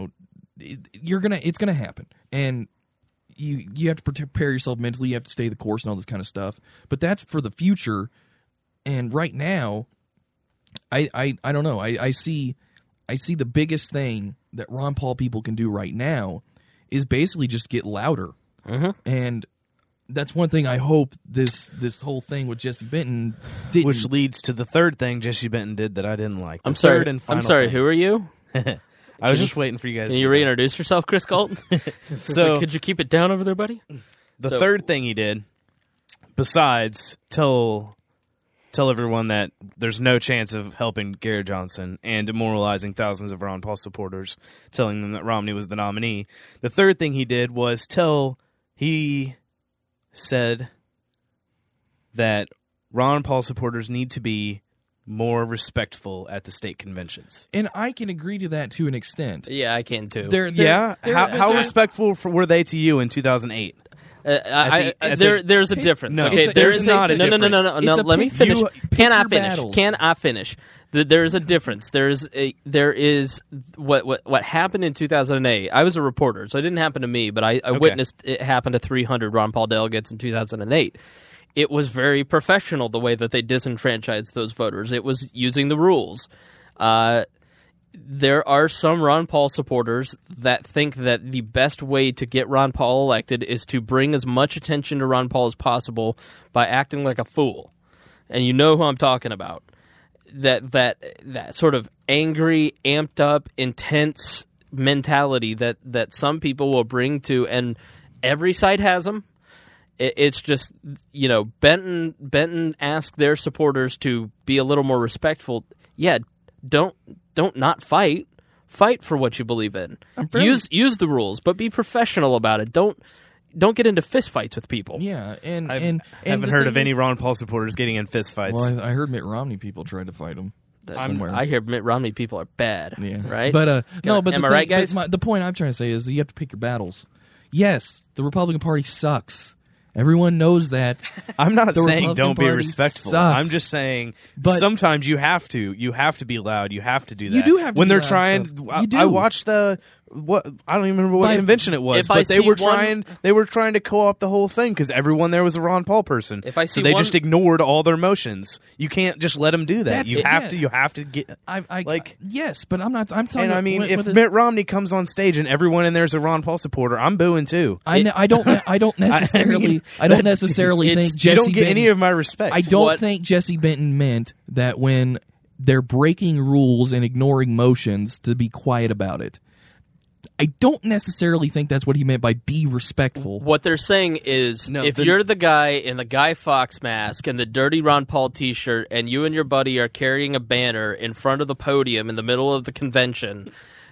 it's going to happen, and you have to prepare yourself mentally. You have to stay the course and all this kind of stuff. But that's for the future. And right now, I don't know. I see the biggest thing that Ron Paul people can do right now is basically just get louder. Mm-hmm. And that's one thing I hope this whole thing with Jesse Benton didn't. Which leads to the third thing Jesse Benton did that I didn't like. I'm sorry. Third and final I'm sorry. thing. Who are you? I was just waiting for you guys. Can you reintroduce yourself, Chris Colton? So, could you keep it down over there, buddy? The third thing he did, besides tell everyone that there's no chance of helping Garrett Johnson and demoralizing thousands of Ron Paul supporters, telling them that Romney was the nominee, the third thing he did was he said that Ron Paul supporters need to be more respectful at the state conventions. And I can agree to that to an extent. Yeah, I can too. How respectful were they to you in 2008? There's a difference. No, okay, there's not a difference. No. Let me finish. Can I finish? Battles. Can I finish? There's a difference. There is what happened in 2008. I was a reporter, so it didn't happen to me, but I witnessed it happen to 300 Ron Paul delegates in 2008. It was very professional the way that they disenfranchised those voters. It was using the rules. There are some Ron Paul supporters that think that the best way to get Ron Paul elected is to bring as much attention to Ron Paul as possible by acting like a fool. And you know who I'm talking about. That sort of angry, amped up, intense mentality that some people will bring to, and every side has them. It's just, Benton asked their supporters to be a little more respectful. Yeah, don't not fight. Fight for what you believe in. Use the rules, but be professional about it. Don't get into fistfights with people. Yeah, and I and haven't the heard thing of any Ron Paul supporters getting in fistfights. Well, I heard Mitt Romney people tried to fight him somewhere. I hear Mitt Romney people are bad. Yeah, right. But no, but am the I thing, right, guys? but the point I'm trying to say is that you have to pick your battles. Yes, the Republican Party sucks. Everyone knows that. I'm not The saying Republican don't be Party respectful. sucks. I'm just saying But- sometimes you have to be loud. You have to do that. You do have to when do they're loud trying. stuff. You do. I watched what I don't even remember what But convention it was, if I but they see were one- trying to co-opt the whole thing because everyone there was a Ron Paul person. If I so see they one- just ignored all their motions. You can't just let them do that. That's You it, have yeah. to. You have to get. I like- yes, but I'm not. I'm talking. And I about mean, with if the- Mitt Romney comes on stage and everyone in there's a Ron Paul supporter, I'm booing too. I don't necessarily. I don't necessarily think Jesse you don't get Benton, any of my respect. I don't What- think Jesse Benton meant that when they're breaking rules and ignoring motions to be quiet about it. I don't necessarily think that's what he meant by be respectful. What they're saying is, No, if the- you're the guy in the Guy Fawkes mask and the dirty Ron Paul T-shirt, and you and your buddy are carrying a banner in front of the podium in the middle of the convention,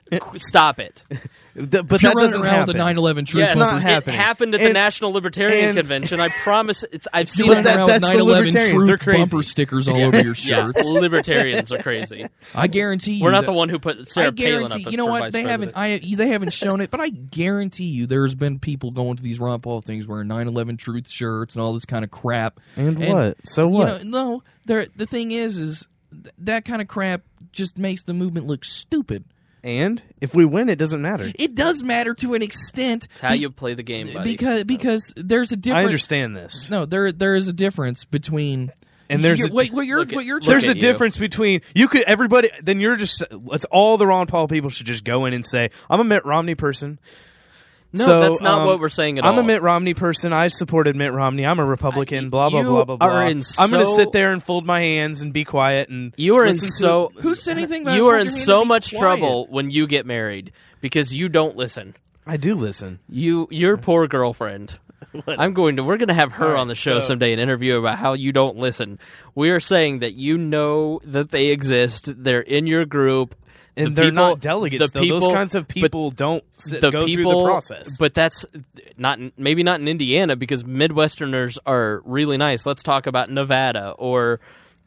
Stop it. But If that you're running doesn't around with happen. a 9/11 truth Yes, not bumper, it happening. happened at the And- National Libertarian and- Convention. I promise. I've seen running it. that- around with that's the 9/11 libertarians. They're truth crazy. bumper stickers all over your Yeah, shirts. libertarians are crazy. I guarantee you, We're not that- the one who put Sarah I Palin up. guarantee. You know for what? vice They haven't. president. They haven't shown it, but I guarantee you, there's been people going to these Ron Paul things wearing 9/11 truth shirts and all this kind of crap. And what? So what? No. The thing is that kind of crap just makes the movement look stupid. And if we win, it doesn't matter. It does matter to an extent. It's how you play the game, buddy. Because there's a difference. I understand this. No, there is a difference between. And there's You're- a- wait, what you're Look at- what you're look trying There's at a you. difference between you could everybody. Then you're just let's all the Ron Paul people should just go in and say I'm a Mitt Romney person. No, So, that's not what we're saying at all. I'm a Mitt Romney person. I supported Mitt Romney. I'm a Republican. Blah blah you blah blah blah. are in I'm going to so- sit there and fold my hands and be quiet and You are in listen to- so Who said anything about you are in folding your so hands and be much quiet? trouble when you get married because you don't listen. I do listen. Your poor girlfriend. We're going to have her All right, on the show so- someday and interview about how you don't listen. We are saying that you know that they exist. They're in your group. And The they're people- not delegates, the though. Those people- kinds of but people don't go through the process. But that's maybe not in Indiana because Midwesterners are really nice. Let's talk about Nevada or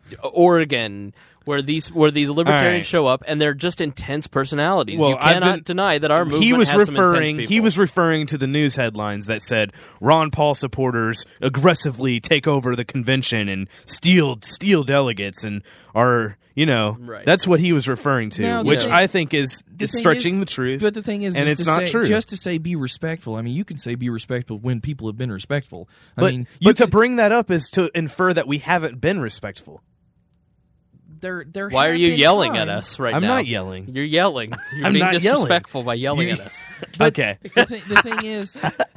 Oregon, where these libertarians right. show up and they're just intense personalities. Well, you I've cannot been- deny that our movement he was has some intense referring. people. He was referring to the news headlines that said Ron Paul supporters aggressively take over the convention and steal delegates and are Right. that's what he was referring to, Now, the which thing- I think is The thing stretching is- the truth. But the thing is, and just it's to not say, true. Just to say be respectful. I mean, you can say be respectful when people have been respectful. I But mean, but to bring that up is to infer that we haven't been respectful. there Why are have you been yelling at times- us right I'm now? not yelling. You're yelling. You're I'm being not yelling. disrespectful by yelling at us. Okay. The thing is,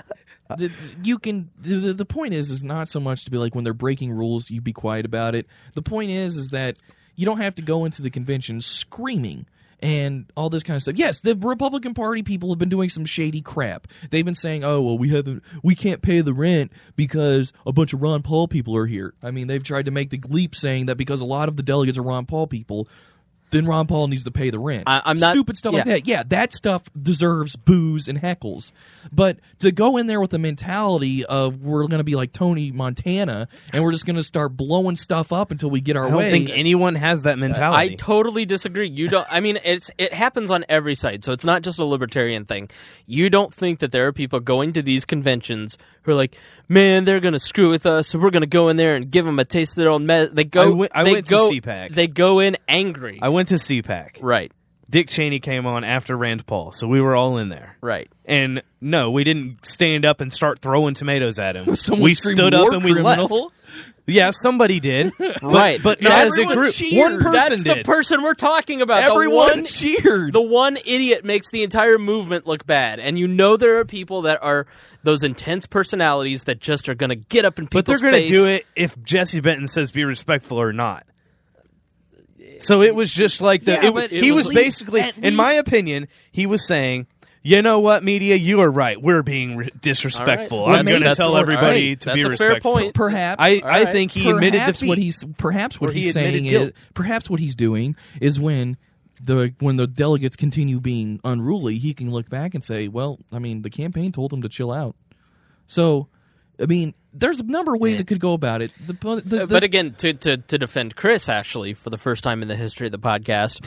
the point is not so much to be like when they're breaking rules, you be quiet about it. The point is that you don't have to go into the convention screaming and all this kind of stuff. Yes, the Republican Party people have been doing some shady crap. They've been saying, "Oh, well, we can't pay the rent because a bunch of Ron Paul people are here." I mean, they've tried to make the leap saying that because a lot of the delegates are Ron Paul people, then Ron Paul needs to pay the rent. I'm not- Stupid stuff like yeah. that. Yeah, that stuff deserves boos and heckles. But to go in there with the mentality of we're going to be like Tony Montana and we're just going to start blowing stuff up until we get our I don't way. think anyone has that I mentality. totally disagree. You don't. I mean, it happens on every side, so it's not just a libertarian thing. You don't think that there are people going to these conventions who are like, man, they're going to screw with us, so we're going to go in there and give them a taste of their own mess. They go. I went to CPAC. They go in angry. I went to CPAC. Right. Dick Cheney came on after Rand Paul, so we were all in there. Right. And no, we didn't stand up and start throwing tomatoes at him. Someone we screamed, stood up "War and we criminal." left. Yeah, somebody did. Right. But not as a Everyone group. cheered. One person That's did. the person we're talking about. Everyone cheered. The one idiot makes the entire movement look bad, and you know there are people that are those intense personalities that just are going to get up in people's But they're going to face. do it if Jesse Benton says be respectful or not. So it was just like Yeah, it, but he at was least- basically, at in my least- opinion, he was saying, "You know what, media, you are right. We're being disrespectful. All right. I'm Well, going to that's tell what- everybody right. to That's be a fair respectful." point. Perhaps I right. think he admitted perhaps defeat. what Or he he's admitted saying guilt. is perhaps what he's doing is when the delegates continue being unruly, he can look back and say, well, I mean, the campaign told him to chill out. So, I mean, there's a number of ways it could go about it. But again, to defend Chris, actually, for the first time in the history of the podcast,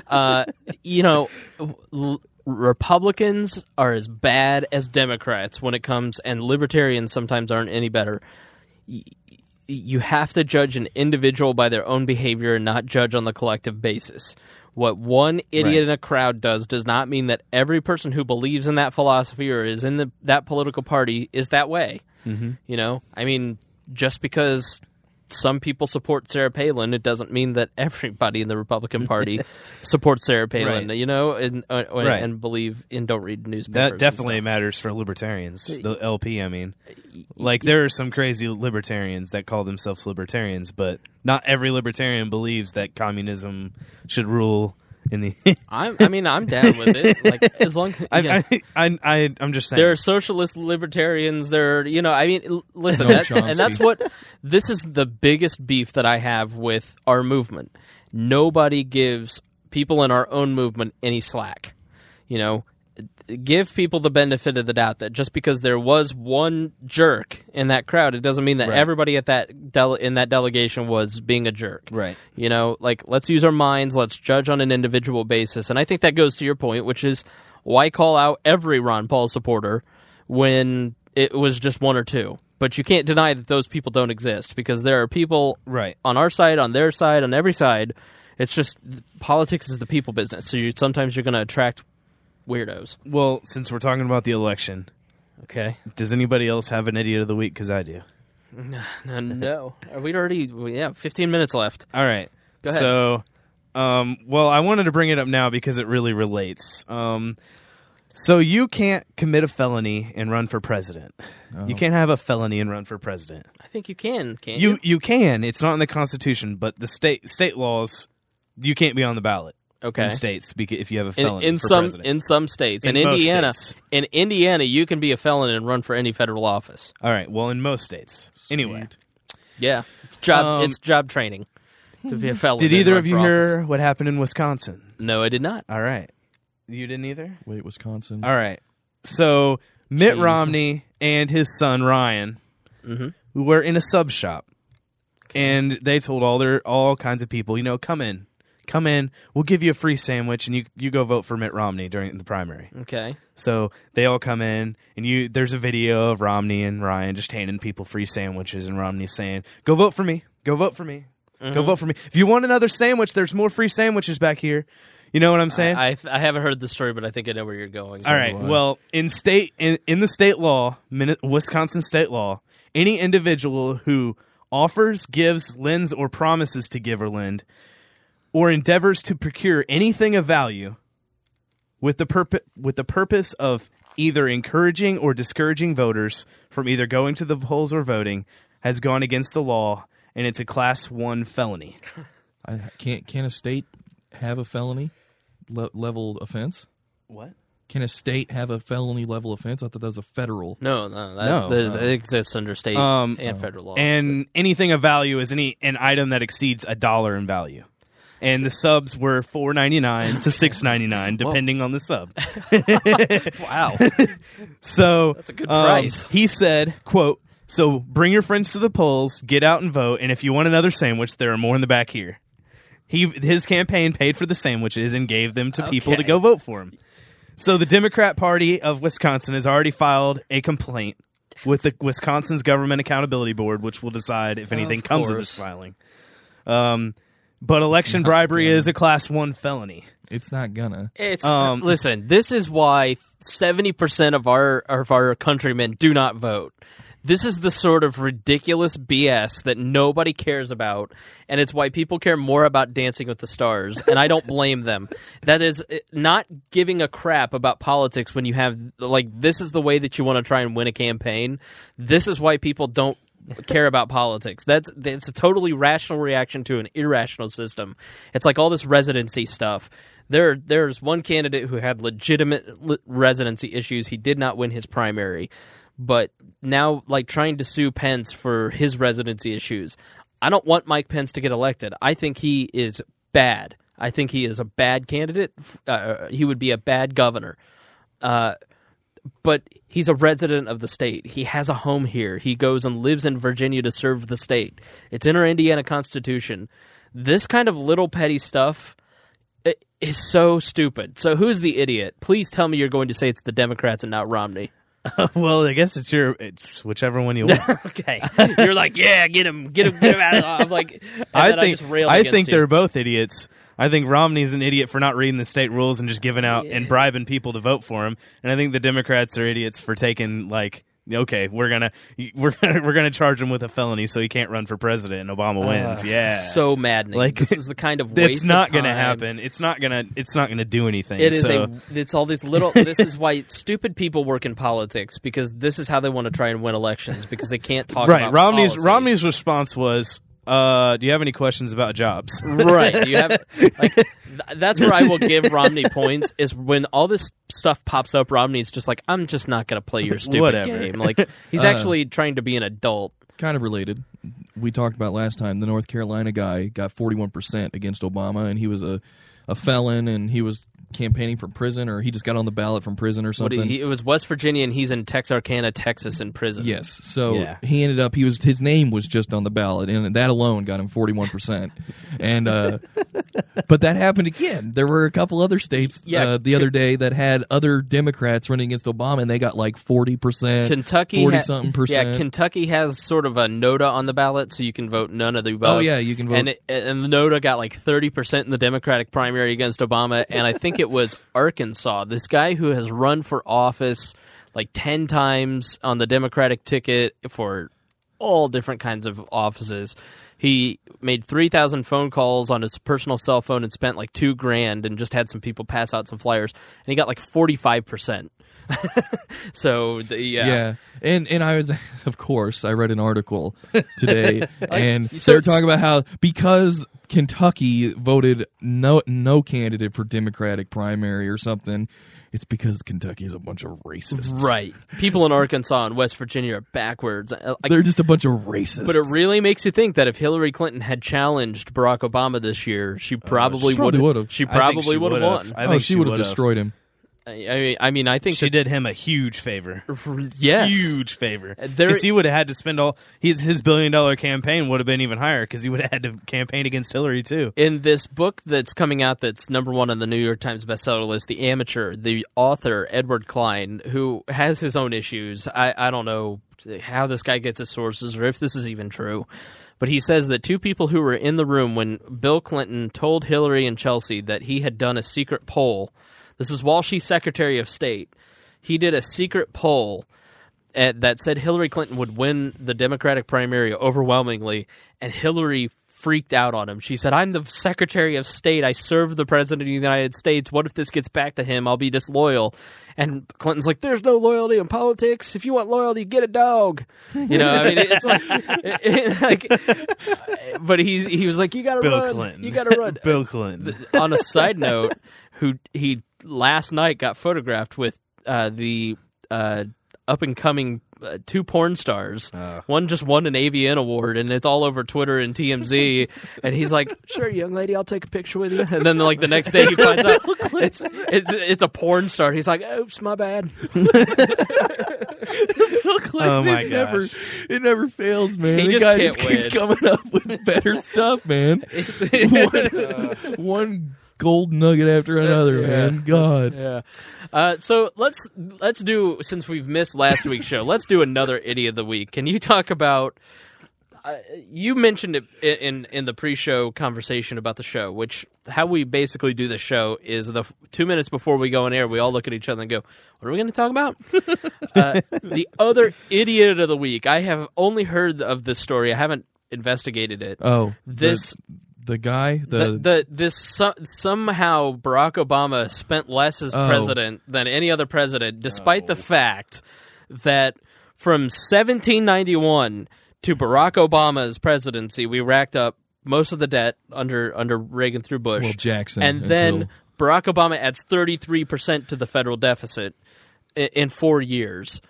Republicans are as bad as Democrats when it comes, and libertarians sometimes aren't any better. You have to judge an individual by their own behavior and not judge on the collective basis. What one idiot in a crowd does not mean that every person who believes in that philosophy or is in that political party is that way. Mm-hmm. You know, I mean, just because some people support Sarah Palin, it doesn't mean that everybody in the Republican Party supports Sarah Palin. Right. You know, and Right. believe in don't read newspapers. That definitely and stuff. matters for libertarians. The LP, I mean. Like, there are some crazy libertarians that call themselves libertarians, but not every libertarian believes that communism should rule in the... I'm down with it. Like, as long I'm just saying. there are socialist libertarians. There, listen, No, and Chomsky. that's what this is the biggest beef that I have with our movement. Nobody gives people in our own movement any slack. give people the benefit of the doubt that just because there was one jerk in that crowd, it doesn't mean that everybody at that in that delegation was being a jerk. Right. Let's use our minds. Let's judge on an individual basis. And I think that goes to your point, which is why call out every Ron Paul supporter when it was just one or two? But you can't deny that those people don't exist because there are people on our side, on their side, on every side. It's just politics is the people business. So sometimes you're going to attract weirdos. Well, since we're talking about the election, okay. Does anybody else have an idiot of the week? Because I do. No. Are we already? 15 minutes left. All right. Go ahead. So, I wanted to bring it up now because it really relates. So you can't commit a felony and run for president. Oh. You can't have a felony and run for president. I think you can. Can't you? You can. It's not in the Constitution, but the state laws, you can't be on the ballot. Okay. In states, if you have a felony in for some president. in some states, in Indiana, states. In Indiana, you can be a felon and run for any federal office. All right. Well, in most states, anyway. Yeah, it's job training to be a felon. Did either of you hear what happened in Wisconsin? No, I did not. All right, you didn't either. Wait, Wisconsin. All right. So Mitt Romney and his son Ryan were in a sub shop, and they told all kinds of people, come in, we'll give you a free sandwich, and you go vote for Mitt Romney during the primary. Okay. So they all come in, and there's a video of Romney and Ryan just handing people free sandwiches, and Romney's saying, go vote for me, go vote for me, go vote for me. If you want another sandwich, there's more free sandwiches back here. You know what I'm saying? I haven't heard the story, but I think I know where you're going. All right. Well, in the state law, Wisconsin state law, any individual who offers, gives, lends, or promises to give or lend, or endeavors to procure anything of value with the purpose of either encouraging or discouraging voters from either going to the polls or voting has gone against the law, and it's a Class 1 felony. Can a state have a felony level offense? What? Can a state have a felony level offense? I thought that was a federal. No. That exists under state and federal law. And anything of value is an item that exceeds $1 in value. And the subs were $4.99 to $6.99, depending on the sub. Wow. So that's a good price. He said, quote, so bring your friends to the polls, get out and vote, and if you want another sandwich, there are more in the back here. His campaign paid for the sandwiches and gave them to people to go vote for him. So the Democrat Party of Wisconsin has already filed a complaint with the Wisconsin's Government Accountability Board, which will decide if anything comes of this filing. But election bribery is a Class 1 felony. It's not gonna. Listen, this is why 70% of our countrymen do not vote. This is the sort of ridiculous BS that nobody cares about, and it's why people care more about Dancing with the Stars, and I don't blame them. That is not giving a crap about politics when you have, this is the way that you want to try and win a campaign. This is why people don't care about politics. It's a totally rational reaction to an irrational system. It's like all this residency stuff. There's one candidate who had legitimate residency issues. He did not win his primary. But now, trying to sue Pence for his residency issues, I don't want Mike Pence to get elected. I think he is bad. I think he is a bad candidate. He would be a bad governor. But he's a resident of the state. He has a home here. He goes and lives in Virginia to serve the state. It's in our Indiana Constitution. This kind of little petty stuff is so stupid. So who's the idiot? Please tell me you're going to say it's the Democrats and not Romney. Well, I guess it's whichever one you want. Okay, you're like, yeah, get him out of the. I'm like, I think they're both idiots. I think Romney's an idiot for not reading the state rules and just giving out and bribing people to vote for him, and I think the Democrats are idiots for taking okay, we're gonna charge him with a felony so he can't run for president and Obama wins. Yeah, so maddening. This is the kind of waste. It's not of time. Gonna happen. It's not gonna do anything. It's all these little. This is why stupid people work in politics, because this is how they want to try and win elections, because they can't talk about policy. Romney's response was, do you have any questions about jobs? Right. You have that's where I will give Romney points, is when all this stuff pops up, Romney's just like, I'm just not going to play your stupid game. He's actually trying to be an adult. Kind of related. We talked about last time, the North Carolina guy got 41% against Obama, and he was a felon, and he was campaigning from prison, or he just got on the ballot from prison or something. It was West Virginia, and he's in Texarkana, Texas, in prison. Yes. So he ended up, his name was just on the ballot, and that alone got him 41%. And but that happened again. There were a couple other states the other day that had other Democrats running against Obama, and they got like 40%, Kentucky 40-something percent. Yeah, Kentucky has sort of a NOTA on the ballot, so you can vote none of the above. Oh, yeah, you can vote. And the NOTA got like 30% in the Democratic primary against Obama, and I think it was Arkansas. This guy who has run for office like 10 times on the Democratic ticket for all different kinds of offices. He made 3,000 phone calls on his personal cell phone and spent like $2,000 and just had some people pass out some flyers, and he got like 45%. So and I was, of course, I read an article today, and they're talking about how because Kentucky voted no candidate for Democratic primary or something, it's because Kentucky is a bunch of racists. Right. People in Arkansas and West Virginia are backwards. They're just a bunch of racists. But it really makes you think that if Hillary Clinton had challenged Barack Obama this year, she probably would have. She probably would have won. I think she would have destroyed him. I mean, I think she did him a huge favor. Yes. Huge favor. Because he would have had to spend his $1 billion campaign would have been even higher because he would have had to campaign against Hillary too. In this book that's coming out that's #1 on the New York Times bestseller list, The Amateur, the author, Edward Klein, who has his own issues. I don't know how this guy gets his sources or if this is even true. But he says that two people who were in the room when Bill Clinton told Hillary and Chelsea that he had done a secret poll. This is while she's Secretary of State. He did a secret poll that said Hillary Clinton would win the Democratic primary overwhelmingly, and Hillary freaked out on him. She said, "I'm the Secretary of State. I serve the President of the United States. What if this gets back to him? I'll be disloyal." And Clinton's like, "There's no loyalty in politics. If you want loyalty, get a dog." You know, I mean, it's like, but he was like, "You got to run. Clinton. You got to run." Bill Clinton. On a side note, he last night got photographed with the up-and-coming 2 porn stars. One just won an AVN award, and it's all over Twitter and TMZ. And he's like, "Sure, young lady, I'll take a picture with you." And then like the next day he finds out it's a porn star. He's like, "Oops, my bad." Oh my gosh. It never fails, man. He the just guy can't just keeps win. coming up with better stuff, man. One gold nugget after another, man. God. Yeah. So let's do, since we've missed last week's show, let's do another Idiot of the Week. Can you talk about? You mentioned it in the pre-show conversation about the show, which how we basically do the show is the 2 minutes before we go on air, we all look at each other and go, "What are we going to talk about?" The other Idiot of the Week. I have only heard of this story. I haven't investigated it. Oh, this. The guy, somehow Barack Obama spent less as president than any other president, despite the fact that from 1791 to Barack Obama's presidency, we racked up most of the debt under Reagan through Bush. Well, Jackson, and then Barack Obama adds 33% to the federal deficit in 4 years.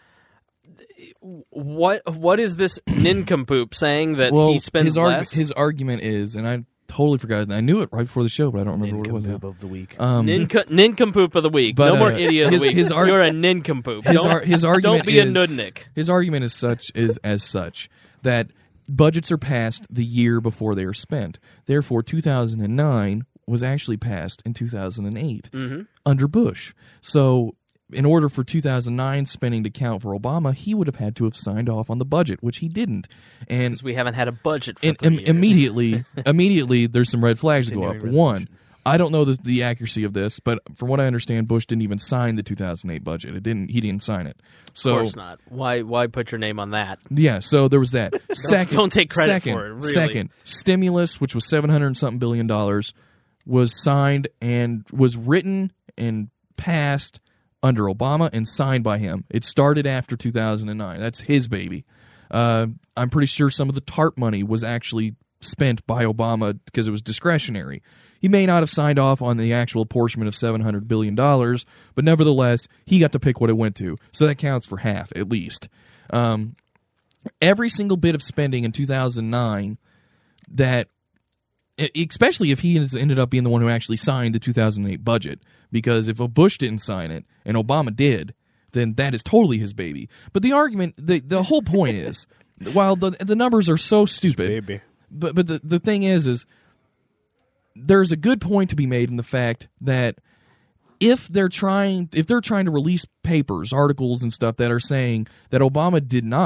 What is this nincompoop saying that he spends less? His argument is, and I totally forgot his name. I knew it right before the show, but I don't remember what it was. Nincompoop of the week. Nincompoop of the week. But, no more idiot of the week. You're a nincompoop. His argument don't be a nudnik. His argument is as such that budgets are passed the year before they are spent. Therefore, 2009 was actually passed in 2008 under Bush. So in order for 2009 spending to count for Obama, he would have had to have signed off on the budget, which he didn't. And because we haven't had a budget for 3 years. Immediately, there's some red flags to go up. One, I don't know the accuracy of this, but from what I understand, Bush didn't even sign the 2008 budget. He didn't sign it. So, of course not. Why put your name on that? Yeah, so there was that. Don't take credit for it, really. Second, stimulus, which was $700-something billion, was signed and was written and passed under Obama and signed by him. It started after 2009. That's his baby. I'm pretty sure some of the TARP money was actually spent by Obama because it was discretionary. He may not have signed off on the actual apportionment of $700 billion, but nevertheless, he got to pick what it went to. So that counts for half, at least. Every single bit of spending in 2009 that especially if he has ended up being the one who actually signed the 2008 budget. Because if a Bush didn't sign it and Obama did, then that is totally his baby. But the argument, the whole point is, while the numbers are so stupid, Baby. but the thing is there's a good point to be made in the fact that if they're trying to release papers, articles, and stuff that are saying that Obama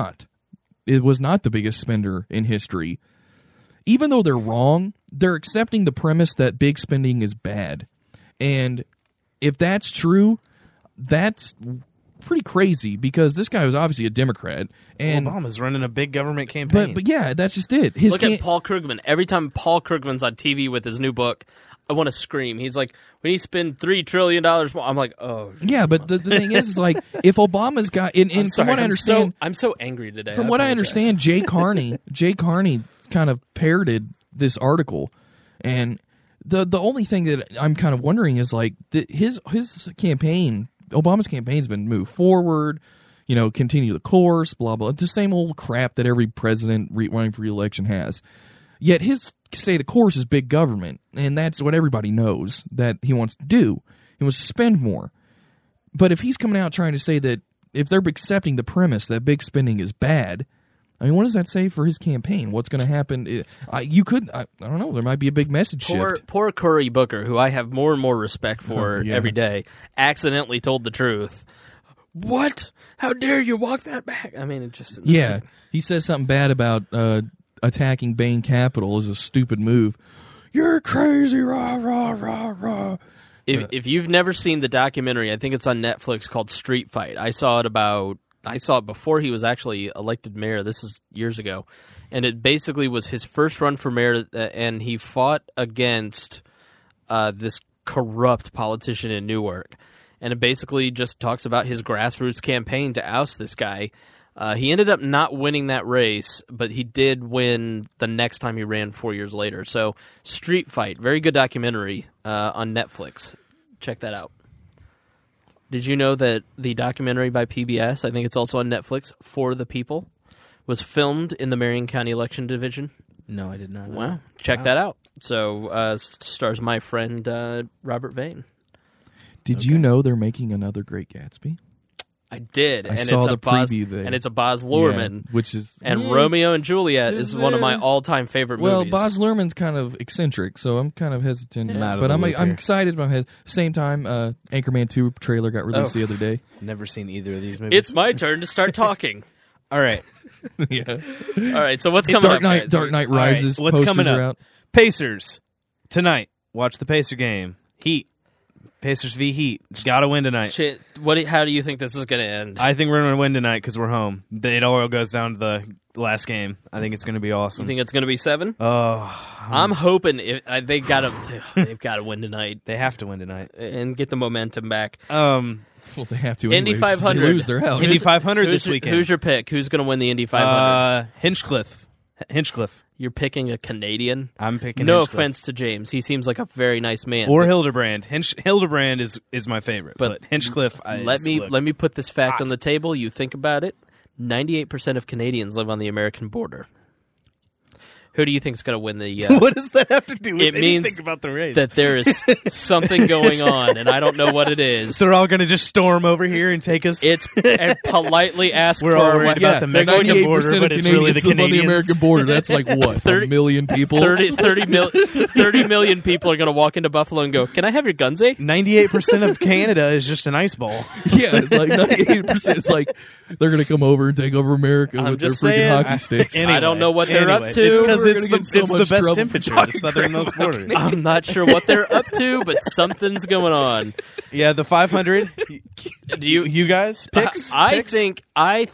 was not the biggest spender in history, even though they're wrong, they're accepting the premise that big spending is bad. And if that's true, that's pretty crazy because this guy was obviously a Democrat. And Obama's running a big government campaign. But yeah, that's just it. Look at Paul Krugman. Every time Paul Krugman's on TV with his new book, I want to scream. He's like, we need to spend $3 trillion more. I'm like, oh. Yeah, but the thing is like, if Obama's got, from what I understand, I'm so angry today. From what I understand, Jay Carney kind of parroted this article, and the only thing that I'm kind of wondering is like his campaign, Obama's campaign's been moved forward, continue the course, blah blah, the same old crap that every president running for re-election has. Yet the course is big government, and that's what everybody knows that he wants to do. He wants to spend more. But if he's coming out trying to say that if they're accepting the premise that big spending is bad, I mean, what does that say for his campaign? What's going to happen? I don't know. There might be a big message shift. Poor Cory Booker, who I have more and more respect for every day, accidentally told the truth. What? How dare you walk that back? I mean, it just insane. Yeah. He says something bad about attacking Bain Capital is a stupid move. You're crazy, rah, rah, rah, rah. If you've never seen the documentary, I think it's on Netflix called Street Fight. I saw it before he was actually elected mayor. This is years ago. And it basically was his first run for mayor, and he fought against this corrupt politician in Newark. And it basically just talks about his grassroots campaign to oust this guy. He ended up not winning that race, but he did win the next time he ran 4 years later. So Street Fight, very good documentary on Netflix. Check that out. Did you know that the documentary by PBS, I think it's also on Netflix, For the People, was filmed in the Marion County Election Division? No, I did not know. Wow. Check that out. So stars my friend Robert Vane. Did you know they're making another Great Gatsby? I did. I saw the preview. And it's a Baz Luhrmann. Which is... And Romeo and Juliet is one of my all-time favorite movies. Well, Baz Luhrmann's kind of eccentric, so I'm kind of hesitant. But I'm excited. But same time, Anchorman 2 trailer got released the other day. Never seen either of these movies. It's my turn to start talking. All right. Yeah. All right, so what's coming up, guys? Dark Knight Rises. Right, what's coming up? Out. Pacers. Tonight. Watch the Pacer game. Heat. Pacers v. Heat. Gotta win tonight. How do you think this is going to end? I think we're going to win tonight because we're home. It all goes down to the last game. I think it's going to be awesome. You think it's going to be 7? Oh, I'm hoping they've got to win tonight. They have to win tonight and get the momentum back. Well, they have to. Indy 500. They lose their out. Indy 500 this weekend. Who's your pick? Who's going to win the Indy 500? Hinchcliffe. You're picking a Canadian? I'm picking No Hinchcliffe. offense to James. He seems like a very nice man. Or Hildebrand. Hildebrand is my favorite. But Hinchcliffe, let me put this fact on the table. You think about it. 98% of Canadians live on the American border. Who do you think is going to win the... what does that have to do with anything means about the race? That there is something going on, and I don't know what it is. They're all going to just storm over here and take us? It's and politely ask We're for... all worried about the Mexican border, but it's really the live on the Canadians. American border. That's like, what, 30 million people? 30 million people are going to walk into Buffalo and go, can I have your guns, eh? 98% of Canada is just an ice ball. Yeah, it's like 98%. It's like they're going to come over and take over America with their freaking hockey sticks. I don't know what they're up to. It's because We're it's the best temperature, the southernmost border. I'm not sure what they're up to, but something's going on. Yeah, the 500. Do you guys picks? I think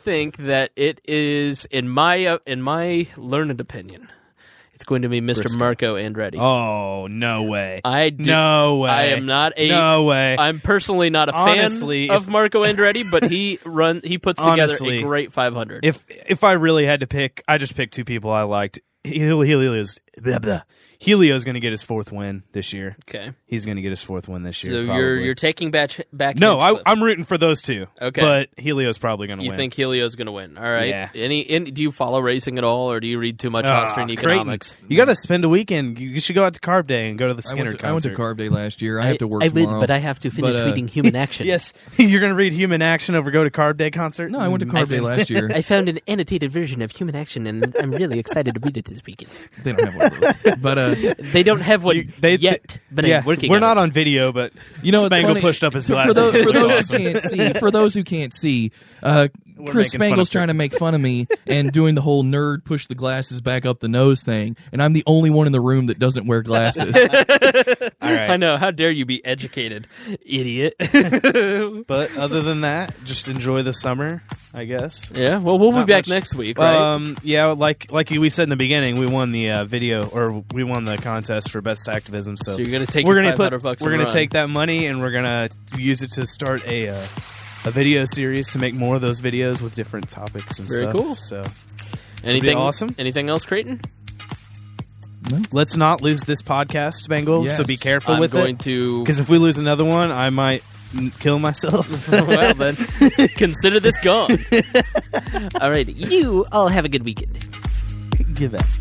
that it is in my learned opinion. It's going to be Mr. Briscoe. Marco Andretti. Oh, no way. No way. I am not a... No way. I'm personally not a fan of Marco Andretti, but he puts together a great 500. If I really had to pick, I just picked two people I liked. Helio's going to get his 4th win this year. Okay. He's going to get his 4th win this year. So probably. you're taking back. No, Hinchcliffe. I'm rooting for those two. Okay. But Helio's probably going to win. You think Helio's going to win? All right. Yeah. Do you follow racing at all, or do you read too much Austrian economics? Creighton, you got to spend a weekend. You should go out to Carb Day and go to the Skinner I went to concert. Carb Day last year. I have to work tomorrow. but I have to finish reading Human Action. Yes, you're going to read Human Action over go to Carb Day concert? No, I went to Carb Day last year. I found an annotated version of Human Action, and I'm really excited to read it this weekend. They don't have one of those. But They don't have one yet, but yeah, I'm working we're on not it. on video, but you know, it's Spangle funny. pushed up his for glasses. those, It for was those awesome. who can't see, for those who can't see, Chris making fun Spangle's of trying to make fun of me and doing the whole nerd push the glasses back up the nose thing, and I'm the only one in the room that doesn't wear glasses. All right. I know. How dare you be educated, idiot? But other than that, just enjoy the summer, I guess. Yeah. Well, we'll be Not back much. next week, right? Yeah, like we said in the beginning, we won the we won the contest for best activism. So, So you're gonna take we're your gonna $500 we're and gonna run. take that money and we're gonna use it to start a video series to make more of those videos with different topics and Very stuff. cool. So Anything awesome. Anything else, Creighton? let's not lose this podcast, Spangle. Yes. So be careful I'm with going it. to. Because if we lose another one, I might kill myself. Well, then, consider this gone. All right. You all have a good weekend. Give it.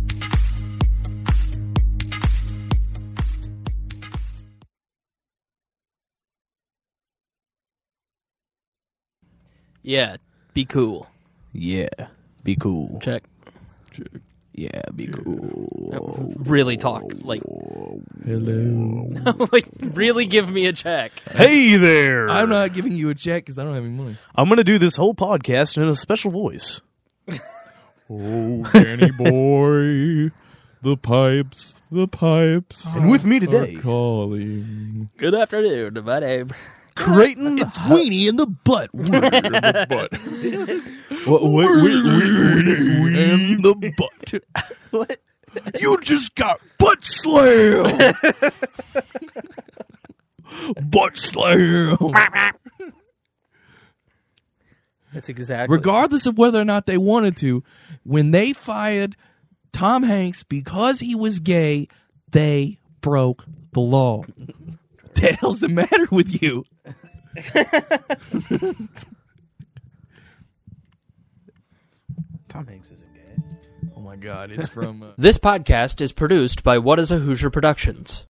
Yeah. Be cool. Yeah, be cool. Check. Yeah, be cool. Really talk. Like, Hello. like really give me a check. Hey there! I'm not giving you a check because I don't have any money. I'm going to do this whole podcast in a special voice. Oh, Danny boy, the pipes. And with me today, calling. Good afternoon. My name. Creighton. It's Weenie in the butt. the butt. In the butt. What? You just got butt slam. Butt slam. That's exactly. Regardless of whether or not they wanted to, when they fired Tom Hanks because he was gay, they broke the law. What the hell's the matter with you? Tom Hanks isn't gay. Oh my God, it's from... This podcast is produced by What is a Hoosier Productions.